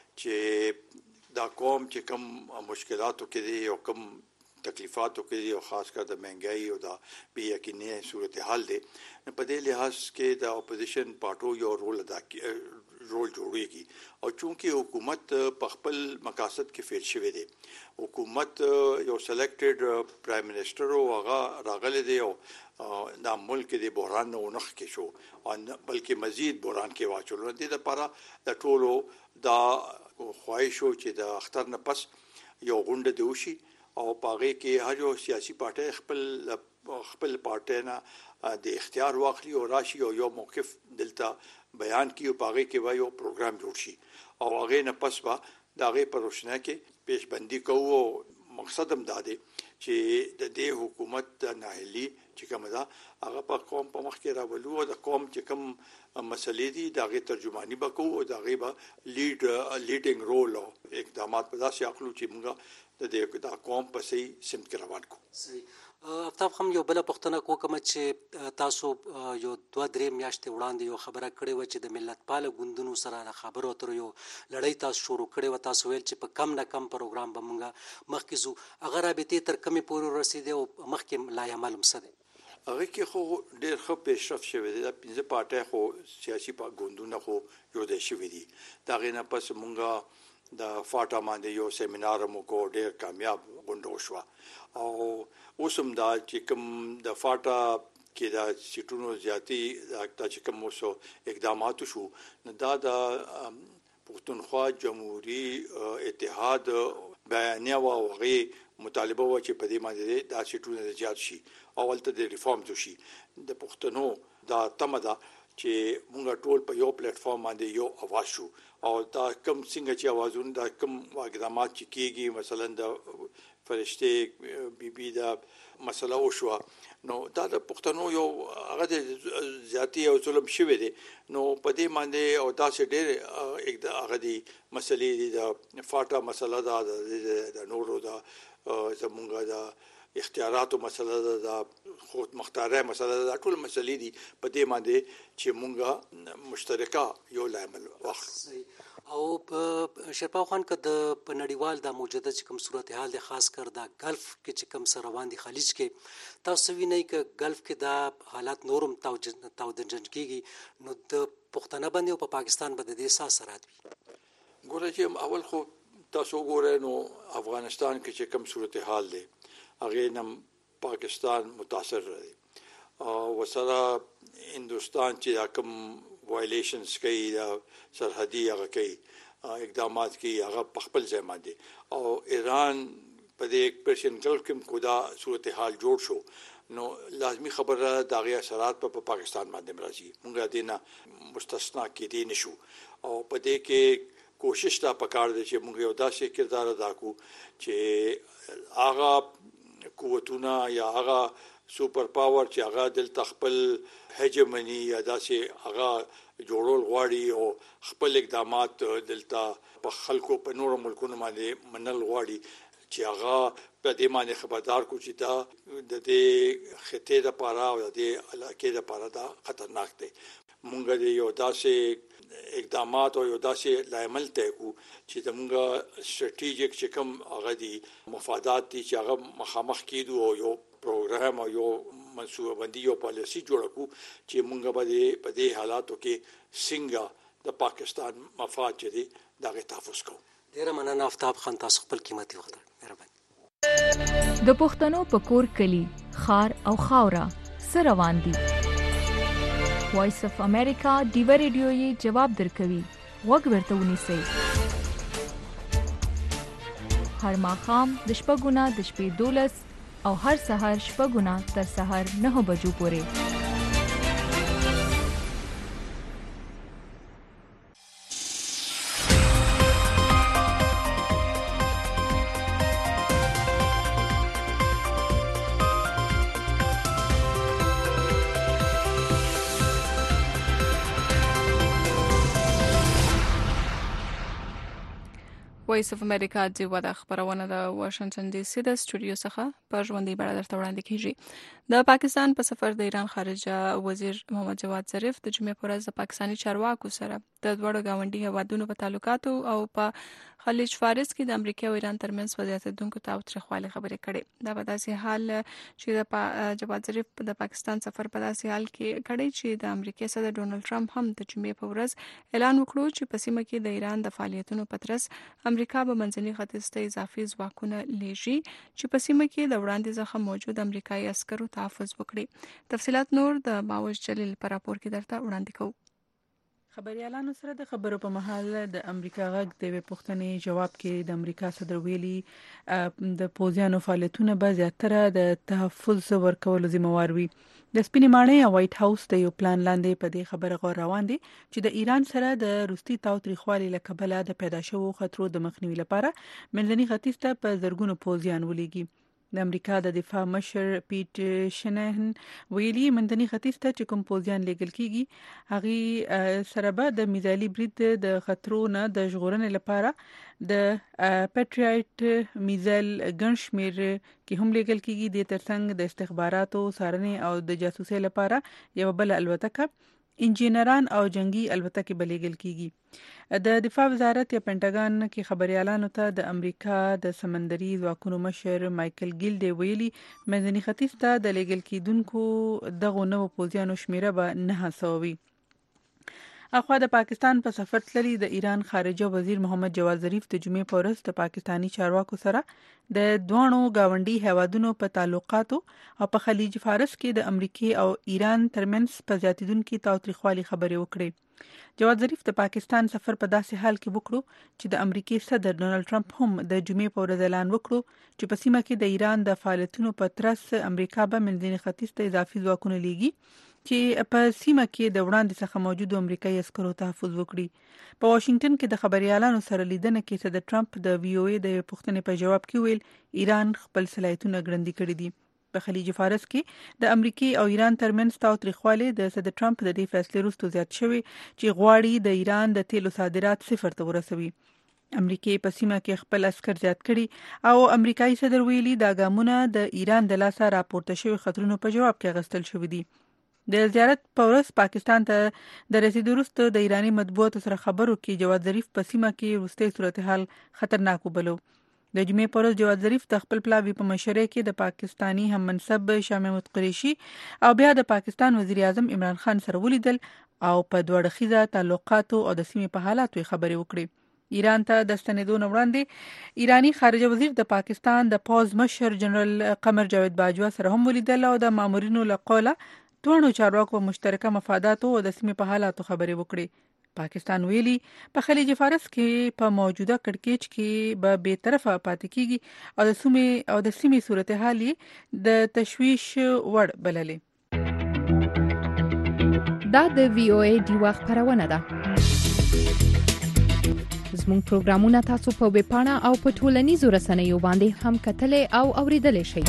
E: چې دا قوم چې کم مشکلاتو کې دي او کم تکلیفاتو کې او خاص کر د مهنګای او د بې یقیني صورتحال دي، په دې لحاظ کې د اپوزیشن پارټو یو رول ادا رول جوړیږي او چونکه حکومت په خپل مقاصد کې فیل شوی دی، حکومت یو سلیکټډ پرایم منسٹر او هغه راغلی دی او د ملک د بحران نه ونخ کې شو او بلکې مزید بحران کې واچول. د دې لپاره د ټولو دا خواهش شو چې د اختر نه پس یو غونډه دی وشي او پاغه کې هر یو سیاسي پارټي خپل خپل پارټي نه د اختیار واخلي او راشي او یو موقف دلته بیان کی او پاغه کې وایو پروګرام جوړ شي او هغه نه پس با دغه پروشنه کې پیشبندي کوو. مقصد هم دا دی چې د دې حکومت ناهلی چې کوم دا هغه په قوم په مخ کې راولو او د قوم چې کوم مسلې دي دغه ترجمانی وکړو او دغه به لیډ لیډینګ رول او اقدامات په داسې اخلو چې موږ د دې د قوم په سي سمت کې روان کو.
U: آفتاب خام یو بل پښتنه کو کوم چې تاسو یو دوه درې میاشتې وړاندې یو خبره کړې و چې د ملت پال ګوندونو سره خبرو اترو یو لړۍ تاسو شروع کړې و. تاسو ویل چې په کم نه کم پروګرام به مونږه مخکې زو. هغه رابطې تر کمې پورې رسیدي او مخکې لا معلوم څه دی؟
E: هغه کې خو ډېر ښه پیشرفت شوی دی. د پنځه پارټۍ خو سیاسي ګوندونه خو یو ځای شوي دي. د هغې نه پس مونږه د فاټا باندې یو سیمینار مو کو ډېر کامیاب غونډه وشوه او اوس هم دا چې کوم د فاټا کې دا سیټونو زیاتی دا چې کوم اوسو اقدامات شو نو دا د پښتونخوا جمهوریت اتحاد بیانیه او هغه مطالبه و چې په دې باندې دا سیټونه زیات شي او ولته د ریفارم شي د پښتنو دا تمه ده چې موږ ټول په یو پلیټ فارم باندې یو اواز شو او دا کم څنګه چې اوازونه دا کم اقدامات چې کیږي مثلا د فرشته بي بي دا مسله وشو نو دا د پښتنو یو هغه د ذاتی او ظلم شوی دی نو په دې باندې او دا چې ډېر یک د هغه دی مسلې دي د فاټا مسله دا د نورو دا زمونږ دا اختیاراتو مسله دا خود مختاره مسله دا ټول مسلې دي په دې باندې چې مونږه مشترکه یو لامل واخلو
F: او په شرپاو خان که د په نړیوال د موجوده چې کوم صورتحال دی خاص کر د ګلف کې چې کوم سره روان دي خلیج کې تاسو وینئ که ګلف کې دا حالات نورم تاودنجن کېږي نو د پښتنه باندې او په پاکستان باندې د څه اثرات وي
E: ګوره چې اول خو تاسو ګورئ نو افغانستان کې چې کوم صورتحال دی هغه نم پاکستان متاثر دی او وسره هندوستان چې کوم وایلیشنز کوي دا سرحدي هغه کوي اقدامات کوي هغه په خپل ځای باندې او ایران په دې پرشین ګلف کې کودا صورتحال جوړ شو نو لازمی خبره دا غي اثرات په پا پاکستان باندې راځي موږ دینه مستثنا کې دي نشو او په دې کې کوشش تا پکار دي چې موږ یو داسې کردار ادا کو چې هغه قوتونه یا هغه سپر پاور چې هغه دل تخپل هجمنی یا داسې هغه جوړول غواړي او خپل اقدامات دلته په خلکو په نورو ملکونو باندې منل غواړي چې هغه په دې باندې خبردار کو چې دا د دې خطې لپاره او د دې علاقې لپاره دا خطرناک دی مونږ دې یو داسې اقدامات او یو داسې لایمل ته کو چې زموږ سټریټیجیک چې کوم هغه دي مفادات دي چې هغه مخامخ کېدو او یو پروګرام او یو منصوبه بندي او پالیسی جوړ کو چې مونږ به په دې حالاتو کې څنګه د پاکستان مفاد چې دا غي تحفظ کوو
F: ډیره مننه آفتاب خان تاسو خپل قیمتي وخت مهرباني
H: د پښتنو په کور کلی خار او خاورا سره روان دي وایس اف امریکا دیو ریډیو یې جواب درکوي وګ ورته ونیسئ هر ماښام د شپږونه د شپې دولس او هر سهار شپږونه تر سهار نه بجو پورې
B: وایس اف امریکا د ودا خبرونه د واشنگټن ډي سي د سټوډیو څخه په ژوندۍ بڼه درته وړاندې کیږي د پاکستان په سفر د ایران خارجه وزیر محمد جواد ظریف د جمعې پر ورځ د پاکستاني چارواکو سره د دوړو گاونډي هوادونو په تعلقاتو او په خلیج فارس کې د امریکا او ایران ترمنځ وضعیت دونکو تاوتریخوالي خبرې کړې دا په داسې حال چې د جواد ظریف د پاکستان سفر په داسې حال کې کړی چې د امریکا صدر ډونالد ټرمپ هم د جمعې په ورځ اعلان وکړو چې په سیمه کې د ایران د فعالیتونو په ترڅ امریکا به منځني ختیځ ته اضافي ځواکونه لیږي چې په سیمه کې د وړاندې څخه موجود امریکایي عسکرو تحفظ وکړي تفصيلات نور د باوش جلیل پر راپور کې درته وړاندې کوو
W: خبريالانو سره د خبرو په محل د امریکا غږ د پښتنې جواب کې د امریکا صدر ویلي د پوزیانو فعالیتونه به زیاتره د تحفظ ورکولو ذمہوار وي د سپینې ماڼۍ او وایټ هاوس د یو پلان لاندې په دې خبره غور روان دي چې د ایران سره د روسي تاوتریخوالي له کبله د پیدا شوو خطرو د مخنیوي لپاره منځني ختیځ ته په زرګونو پوزیان ولېږي د امریکا د دفاع مشر پیټ شنهن ویلي منځني ختیځ ته چې کوم پوزیان لیږل کیږي هغه سره به د میزایلي برید د خطرو نه د ژغورنې لپاره د پیټریټ میزایل ګن شمیر کې هم لیږل کیږي د ترڅنګ د استخباراتو څارنې او د جاسوسۍ لپاره یو بل الوتکه انجینران او جنگي الوتکې بلیږل کیږي د دفاع وزارت یا پینټاګان کې خبريالانو ته د امریکا د سمندري ځواکونو مشر مايكل ګیلډي ویلي منځني ختیځ ته د لیږل کیدونکو دغه نوو پوزیانو شمیره به نه سووي اخوا د پاکستان په سفر تللی د ایران خارجه وزیر محمد جواد ظریف د جمعې په ورځ د پاکستانی چارواکو سره د دوانو گاونډي هوادونو په تعلقاتو او په خلیج فارس کې د امریکای او ایران ترمنځ په زیاتیدونکو تاوتریخوالي خبرې وکړې جواد ظریف د پاکستان سفر په داسې حال کې وکړو چې د امریکای صدر ډونالد ټرمپ هم د جمعې په ورځ اعلان وکړو چې په سیمه کې د ایران د فعالیتونو په ترڅ امریکا به منځني ختیځ ته اضافي ځواکونه لیږي چې په سیمه کې د وړاندې څخه موجودو امریکایي عسکرو تحفظ وکړي. په واشنگټن کې د خبريالانو سره لیدنه کې صدر ټرمپ د وی او ای د پوښتنې په جواب کې ویل ایران خپل صلاحیتونه ګړندي کړي دي. په خلیج فارس کې د امریکای او ایران ترمنځ تاوتریخوالی د صدر ټرمپ د دې فیصلې وروسته زیات شوی چې غواړي د ایران د تیلو صادرات صفر ته ورسوي. امریکای په سیمه کې خپل عسكر زیات کړي او امریکایي صدر ویلي دا ګامونه د ایران د لاسه راپورته شوی خطرونو په جواب کې غستل شوی دي. د زیارت په ورځ پاکستان ته د رسیدو وروسته د ایرانی مطبوعاتو سره خبرو کې جواد ظریف په سیمه کې وروستي صورتحال خطرناک وبلو. د جمعې په ورځ جواد ظریف د خپل پلاوی په مشرۍ کې د پاکستانی هم منصب شاه محمود قریشي او بیا د پاکستان وزیر اعظم عمران خان سره ولیدل او په دوه اړخیزه تعلقاتو او د سیمې په حالاتو خبرې وکړې. ایران ته د ستنېدو نه وړاندې ایرانی خارجه وزیر د پاکستان د پوز مشر جنرال قمر جاوید باجوا سره هم ولیدل او د مامورینو له قوله دوه چارواکو په مشترکه مفاداتو او د سیمې په حالاتو خبرې وکړې. پاکستان ویلي په خلیج فارس کې په موجوده کړکېچ کې به بے طرفه پاتې کیږي او د سیمې او د سیمې صورتحال د تشویش وړ بللې.
H: دا د وی او ای ډیوا خبرونه ده. زموږ پروګرامونه تاسو په ویب پاڼه او په ټولنیزو رسنیو باندې هم کتلې او اوریدلې شئ.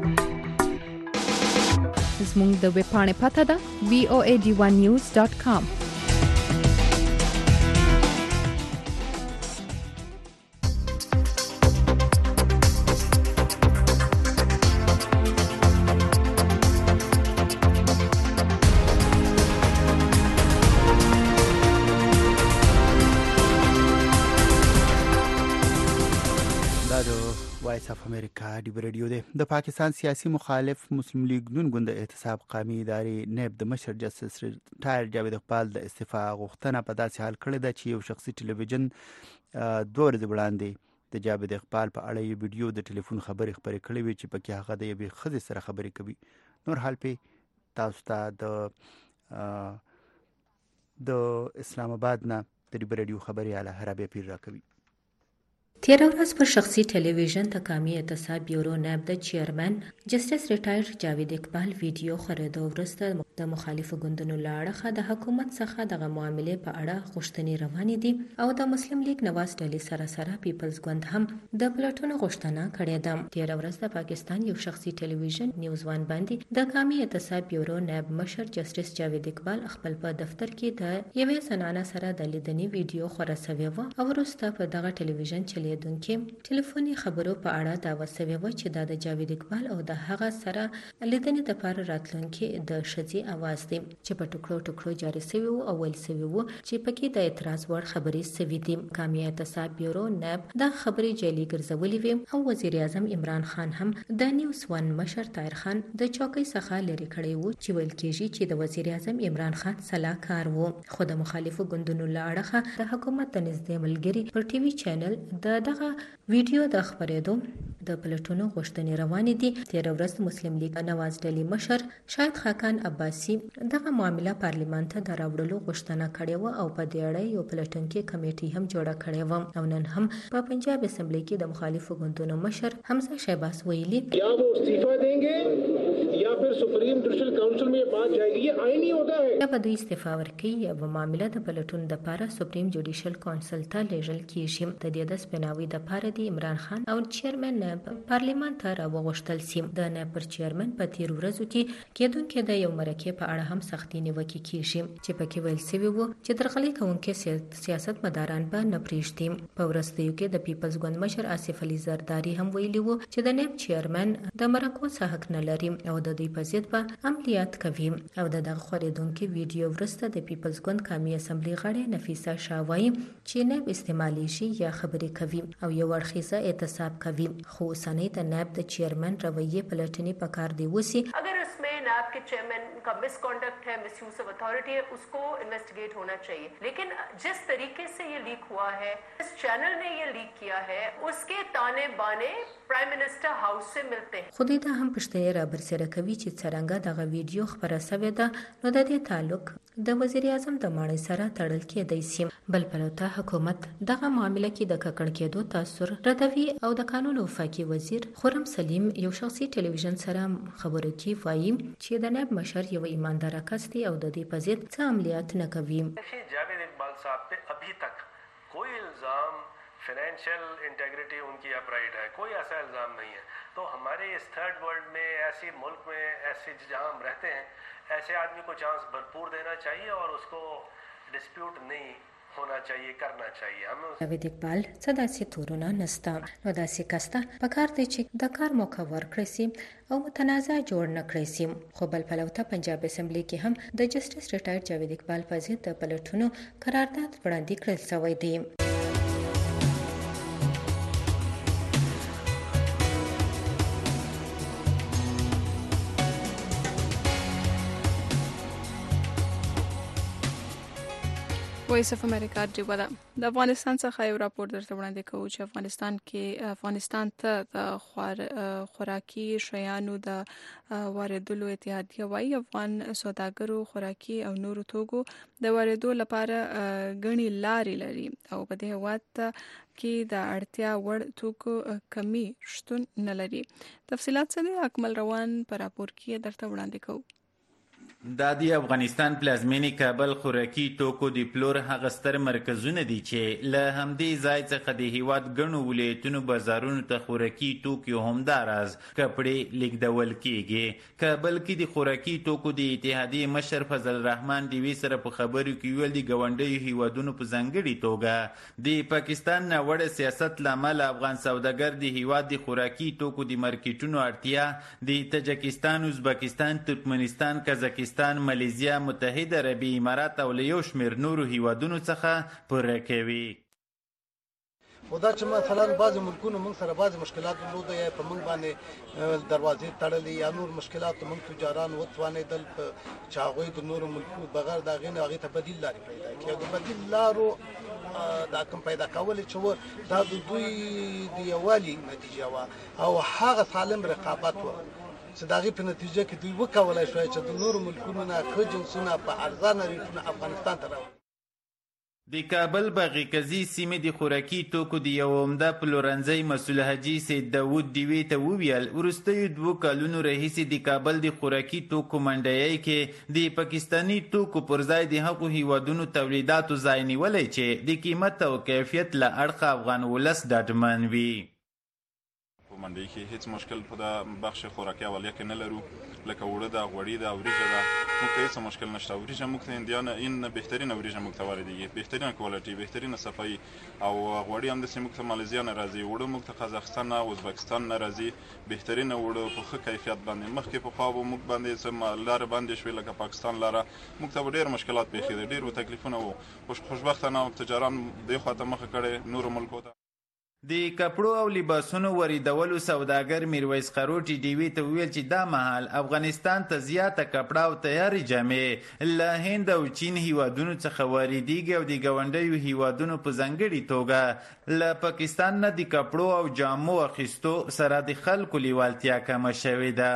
H: زموږ د ویب پاڼې پته ده وی او ای ډی ون نیوز ډاټ کام.
C: وایس اف امریکا ډیو ریډیو دی. د پاکستان سیاسي مخالف مسلم لیگ نون ګوند احتساب قومي ادارې نیب د مشر جسټس ریټایر جاوید اقبال د استعفا غوښتنه په داسې حال کړې ده چې یو شخصي ټلویزیون دوه ورځې وړاندې د جاوید اقبال په اړه یو ویډیو د ټلیفون خبرې خبرې کړې وې چې پکې هغه د یوې ښځې سره خبرې کوي. نور حال په تاسو ته د د اسلام آباد نه د ډیو ریډیو خبرياله رابعه پیر راکوي.
G: تیر ورځ پر شخصي ټلویزیون د قومي احتساب بیورو نیب د چیرمن جسټس ریټایر جاوید اقبال ویډیو خپرېدو وروسته د مخالفو ګوندونو له اړخه د حکومت څخه دغه معاملې په اړه غوښتنې روانې دي او د مسلم لیگ نواز ډلې سره سره پیپلز ګوند هم د پلټونو غوښتنه کړې ده. تیر ورځ د پاکستان یو شخصي ټلویزیون نیوز وان باندې د قومي احتساب بیورو نیب مشر جسټس جاوید اقبال خپل په دفتر کې د یوې زنانه سره د لیدنې ویډیو خپره شوې و او وروسته په دغه ټلویزیون چې لیدونکو ټلیفوني خبرو په اړه دا وسوي و چې دا د جاوید اقبال او د هغه سره لیدنې د پاره راتلونکي د شذي आवाज دی چې په ټوکړو ټوکړو جاری شوی او ول شوی و چې پکې د اعتراض وړ خبرې شوی دي. قومي احتساب بیورو نیب دا خبرې جعلي ګرځولې وي او وزیر اعظم عمران خان هم د نیوز وان مشر طاهر خان د چوکۍ څخه لري کړی وو چې ویل کېږي چې د وزیر اعظم عمران خان صلاحکار وو. خو د مخالفو ګوندونو له اړخه د حکومت د نږدې ملګری پر ټي وي چینل د دغه ویډیو د خبرېدو د پلټونو غوښتنې روانې دي. تیر ورځ مسلم لیگ نواز ډلې مشر شاهد خاقان عباسي دغه معاملې پارلیمان ته د راوړلو غوښتنه کړې و او په دې اړه یو پلټونکي کمیټي هم جوړه کړې و او نن هم په پنجاب اسمبلی کې د مخالفو ګوندونو مشر حمزه شهباز ویلي
I: یا وہ استعفا دیں گے یا پھر سپریم جوډیشل کونسل میں بات جائے گی. یہ آئینی ہوتا ہے
G: یا به دوی استعفا ورکړي یا به معاملې د پلټون د پاره سپریم جوډیشل کونسل ته لیږل کیږي. د دې د سپیناوي د پاره دی عمران خان او چیرمن پارلیمان ته راوغښتل سي. د نه پر چیرمن په تیر ورځو کې کېدونکو د یو مرکه په اړه هم سختي نیوکه کیږي چې پکې ویل سوي وو چې درغلي کوونکو سیاست مداران به نه پریږدي. په ورستیو کې د پیپلز ګوند مشر آصف علي زرداری هم ویلي وو چې د نیب چیرمن د مرکو څخه حق نه لري او د دوی په ضد به عملیات کوي. او د دغه خوريدونکو ویډیو ورسته د پیپلز ګوند قومي اسمبلی غړي نفیسه شاوای چې نیب استعمالي شي یا خبرې کوي او یو ورخیزه احتساب کوي. خو سنې د نیب د چیرمن رویه پلټنې پکار دی وسی
J: اگر इसमें नैब के चेयरमैन का मिसकॉन्डक्ट है, मिसयूज ऑफ अथॉरिटी है, उसको इन्वेस्टिगेट होना चाहिए. लेकिन जिस तरीके से ये लीक हुआ है, इस चैनल ने ये लीक किया है, उसके ताने बाने प्राइम मिनिस्टर हाउस से मिलते हैं.
G: خو دا هم پښتنې را برسره کوي چې څرنګه دغه ویډیو خبره شوې ده نو د دې تعلق د وزیر اعظم د ماڼۍ سره تړل کېدی شي. بل پلو ته حکومت دغه معامله کې د ککړ کېدو تاثر ردوي او د قانون وفاقي وزیر خرم سلیم یو شخصي ټلویزیون سره خبرو کې وایي چې د نائب مشر یو ایماندار کس دی او د دې په ضد څه عملیات نه کوي.
K: जावेद इकबाल साहब पे अभी तक कोई इल्जाम फाइनेंशियल इंटेग्रिटी उनकी अपराइट है, कोई ऐसा इल्जाम नहीं है. तो हमारे इस थर्ड वर्ल्ड में ऐसी मुल्क में ऐसे जहाँ हम रहते हैं ऐसे आदमी को चांस भरपूर देना चाहिए और उसको डिस्प्यूट नहीं होना चाहिए, करना चाहिए. हमें
G: जावेद اقبال څه داسې تورونه نسته نو داسې کسته په کار دی چې د کار موقع ورکړی سي او متنازع جوړ نه کړی سي. خو بل پلو ته پنجاب اسمبلی کې هم د جسټس ریټایر جاوید اقبال په ضد د پلټونو قرارداد وړاندې کړل شوی دی.
B: وایس اف امریکا ډیوه ده. د افغانستان څخه یو راپور درته وړاندې کوو چې افغانستان کې افغانستان ته د خوراکي شیانو د واردولو اتحادیه وايي افغان سوداګرو خوراکي او نورو توکو د واردو لپاره غني لارې لري او په دې هیواد کې د اړتیا وړ توکو کمی شتون نه لري. تفصيلات څه دي اکمل روان پر راپور کې درته وړاندې کوو.
L: دا دی افغانستان پلازمینی کابل خوراکي توکو د پلور هغه ستر مرکزونه دي چې له همدې ځای څخه د هیواد ګڼو ولایتونو بازارونو ته خوراکي توکو همداراز کپړې لیږدول کیږي. کابل کې د خوراکي توکو د اتحادیې مشر فضل الرحمن دیوی سره په خبرو کې ویل د ګاونډیو هیوادونو په ځانګړي توګه د پاکستان ناوړه سیاست لامل افغان سوداګر د هیواد د خوراکي توکو د مارکیټونو اړتیا د تاجکستان، ازبکستان، ترکمنستان، قزاقستان، ملیزیا، متحده عربي امارات او له یو شمېر نورو هیوادونو څخه پوره کوي.
M: خو دا چې مثلا بعضې ملکونو موږ سره بعضې مشکلات درلوده یا په موږ باندې دروازې تړلې یا نور مشکلات موږ تجاران وتوانېدل چې هغوی د نورو ملکونو بغیر د هغې نه هغې ته بدیل لارې پیدا کړي. او د بدیل لارو دا کوم پیدا کول چې و دا د دوی د یووالي نتیجه وه او هغه سالم رقابت وه چې د هغې په نتیجه کې دوی وکولی شوی چې د نورو ملکونو نه ښه جنسونه په ارزانه ریټونه افغانستان ته راوړي.
L: د کابل باغي کزي سیمې د خوراکي توکو د یو عمده پلورنځي مسؤل حاجي سید داود دیوی ته وویل وروستیو دوو کلونو راهیسې د کابل د خوراکي توکو منډیۍ کې د پاکستاني توکو پر ځای د هغو هیوادونو تولیداتو ځای نیولی چې د قیمت او کیفیت له اړخه افغان ولس ډاډمن وي.
X: منډۍ کې هیڅ مشکل په دا بخش خوراکي اولیه کې نه لرو، لکه اوړه ده، غوړي ده، وریجه ده، موږ ته هیڅ مشکل نشته. وریجه موږ ته اندیانه این بهترینه وریجه موږ ته واردېږي، بهترینه کوالټي، بهترینه صفایي، او غوړي همداسې موږ ته مالیزیا نه راځي، اوړه موږ ته قزاقستان نه، ازبکستان نه راځي، بهترینه اوړه په ښه کیفیت باندې. مخکې پخوا به موږ باندې څه لارې بندې شوې لکه پاکستان لاره، موږ ته به ډېر مشکلات پېښېدل، ډېر به تکلیفونه وو. خوشبختانه تجاران دې خوا ته مخه کړې نورو ملکو ته.
L: د کپړو او لباسونو وریدولو سوداګر میرویس خروټي ډیوي ته ویل چې دا مهال افغانستان ته زیاته کپړه او تیاري جامې له هند او چین هیوادونو څخه واردېږي او د ګاونډیو هیوادونو په ځانګړي توګه له پاکستان نه د کپړو او جامو اخیستو سره د خلکو لیوالتیا کمه شوې ده.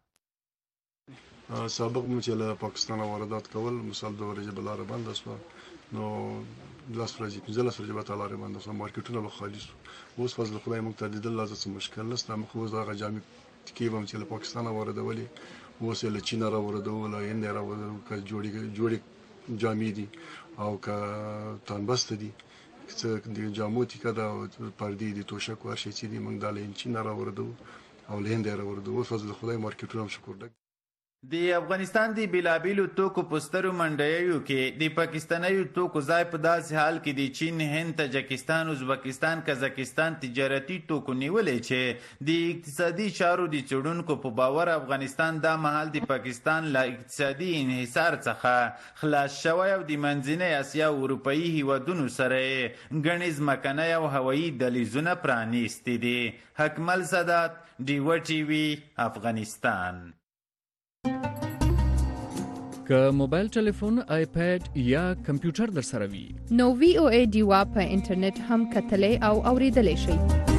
Y: سابق مو چې له پاکستان واردات کول مثال د ورځې بلاره بنده شوه نو لاس ورځې پنځلس ورځې به ته لارې بنده شوه، مارکیټونه به خالي شو. اوس فضل خدای موږ ته لیدل لا څه مشکل نشته. موږ اوس دغه جامې تکې به هم چې له پاکستانه واردولې اوس یې له چینه راوردول او هند یې راوردول، که جوړې جوړې جامې دي او که تانبسته دي، څه د جامو تیکه ده او پردې دي، توشک او هر شی چې دي موږ دا له چین راوردو او له هند یې راوردو. اوس فضل خدای مارکیټونه هم شکر ډک.
L: د افغانستان د بیلابیلو توکو په سترو منډیو کې د پاکستانیو توکو ځای په داسې حال کې د چین، هند، تاجکستان، ازبکستان، قزاقستان تجارتي توکو نیولې چې د اقتصادي چارو د څېړونکو په باور افغانستان دا مهال د پاکستان له اقتصادي انحصار څخه خلاص شوی او د منځنۍ اسیا او اروپایي هیوادونو سره ګڼې ځمکنۍ او هوایي دهلیزونه پرانیستي دي. حکمل سادات، ډیوه ټي وي، افغانستان.
N: که موبایل ټلیفون، آیپیډ یا کمپیوټر در سره وي
O: نو وی او ای ډیوا په انټرنیټ هم کتلې او اوریدلې شئ.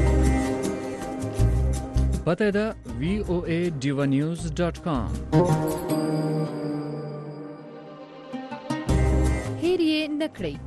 N: پته ده وی او ای ډیوا نیوز ډاټ کام.
O: هیر یې نکړئ.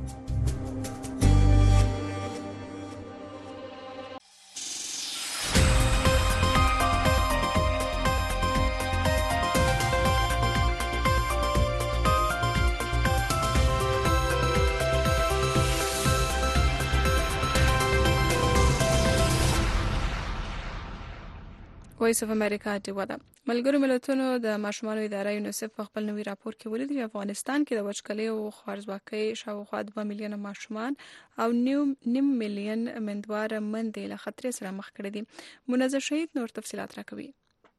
B: وایس اف امریکا ډیوا ده. ملګرو ملتونو د ماشومانو اداره یونیسف په خپل نوي راپور کې ولیدل چې افغانستان کې د وچکالۍ او خوارځواکۍ شاوخوا دوه میلیونه ماشومان او نیم میلیون مندوار مندې له خطر سره مخ کړي دي. منزه شهید نور تفصيلات راکوي.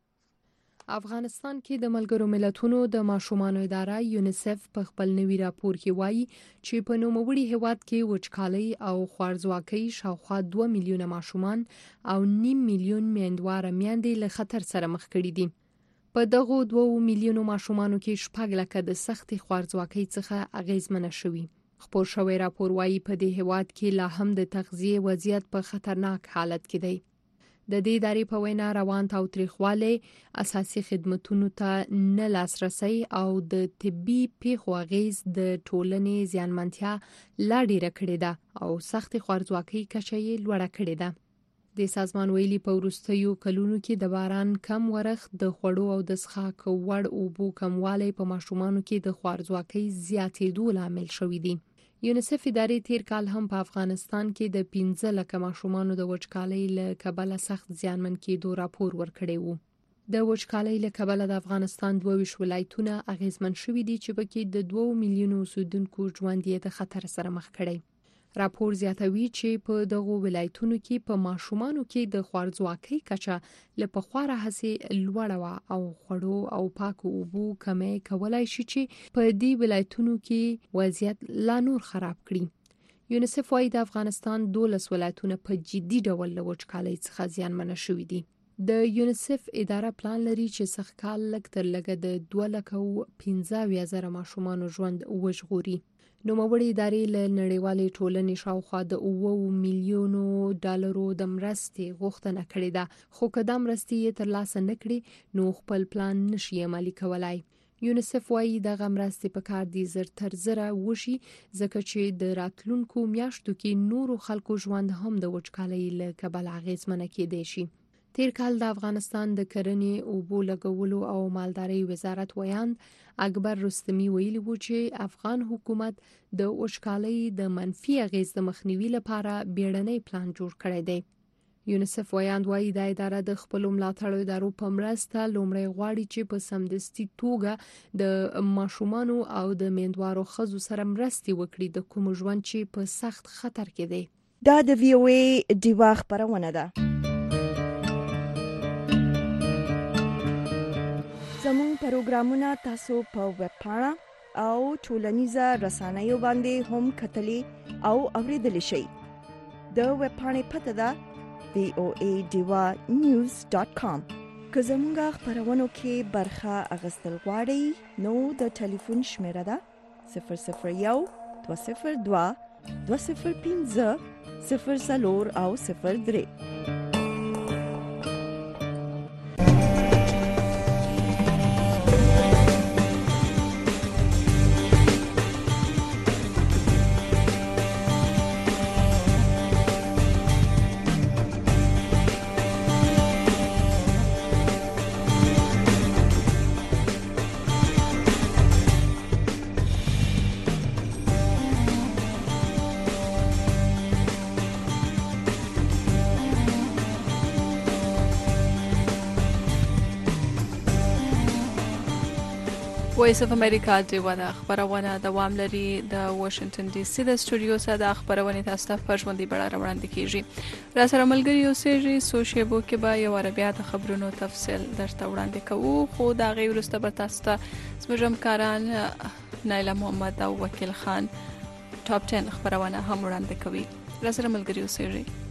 O: افغانستان کې د ملګرو ملتونو د ماشومانو اداره یونیسف په خپل نوي راپور کې وایي چې په نوموړي هیواد کې وچکالۍ او خوارځواکۍ شاوخوا دوه میلیونه ماشومان او نیم میلیون میندواره میندې له خطر سره مخ کړي دي. په دغه دوه میلیونو ماشومانو کې شپږ لکه د سختي خوارځواکۍ څخه اغیزمنه شوي. خپور شوی راپور وایي په دې هیواد کې لا هم د تغذیه وضعیت په خطرناک حالت کې دی. د دې ادارې په وینا روان تاوتریخوالی، اساسي خدماتو ته نه لاسرسي او د طبي پیښو اغیز د ټولنې زیانمنتیا لا ډیره کړې ده او سختي خوارځواکۍ کچه یې لوړه کړې ده. د سازمان ویلي په وروستیو کلونو کې د باران کم ورښت، د خوړو او د څښاک وړ اوبو کموالی په ماشومانو کې د خوارځواکۍ زیاتېدو لامل شوی دی. یونیسف ادارې تیر کال هم په افغانستان کې د پنځه لکه ماشومانو د وچکالۍ له کبله سخت زیانمن کېدو راپور ورکړی وو. د وچکالۍ له کبله د افغانستان دوه ویشت ولایتونه اغیزمن شوي دي چې پکې د دوه میلیونو اوسیدونکو ژوند یې د خطر سره مخ کړی. راپور زیاتوي چې په دغو ولایتونو کې په ماشومانو کې د خوارځواکۍ کچه له پخوا راهیسې لوړه وه او خوړو او پاکو اوبو کمی کولای شي چې په دې ولایتونو کې وضعیت لا نور خراب کړي. یونیسف وايي د افغانستان دولس ولایتونه په جدي ډول له وچکالۍ څخه زیانمن شوي دي. د یونیسف اداره پلان لري چې سږ کال لږ تر لږه د دوه لکه پنځه اویا زره ماشومانو ژوند وژغوري. نوموړې ادارې له نړیوالې ټولنې شاوخوا د اوه میلیونو ډالرو د مرستې غوښتنه کړې ده، خو که دا مرستې یې ترلاسه نه کړي نو خپل پلان نشي عملي کولای. یونیسف وايي دغه مرستې په کار دي زر تر زره وشي ځکه چې د راتلونکو میاشتو کې نورو خلکو ژوند هم د وچکالۍ له کبله اغیزمنه کېدای شي. تیر کال د افغانستان د کرنې، اوبو لګولو او مالدارۍ وزارت ویاند اکبر رستمی ویلي وو چې افغان حکومت د وچکالۍ د منفي اغیز د مخنیوي لپاره بیړنی پلان جوړ کړی دی. یونیسف ویاند وایي دا اداره د خپلو ملاتړو ادارو په مرسته لومړی غواړي چې په سمدستي توګه د ماشومانو او د میندوارو ښځو سره مرستې وکړي د کوم ژوند چې په سخت خطر کې دی.
A: دا د وی او ای ډیوا خبرونه ده. زموږ پروګرامونه تاسو په ویب پاڼه او ټولنیزه رسنیو باندې هم کتلی او اوریدلی شئ. د ویب پاڼې پته ده وی او ای ډیوا نیوز ډاټ کام. که زموږ خبرونو کې برخه اخیستل غواړئ نو د ټلیفون شمیره ده صفر صفر یو دوه صفر دوه دوه صفر پنځه صفر څلور او صفر درې.
B: وایس اف امریکا ډیوا ده خبرونه دوام لري. د واشنگټن ډي سي د سټوډیو څخه د خبرونه تاسو ته په ژوندۍ بڼه وړاندې کیږي. را سره ملګری اوسېږي سوشيبو کې به یو عربیا د خبرونو تفصیل درته وړاندې کوو، خو دا غي ورسته به تاسو ته زموږ کاران نایله محمد او وکیل خان ټاپ ټن خبرونه هم وړاندې کوي. را سره ملګری اوسېږي.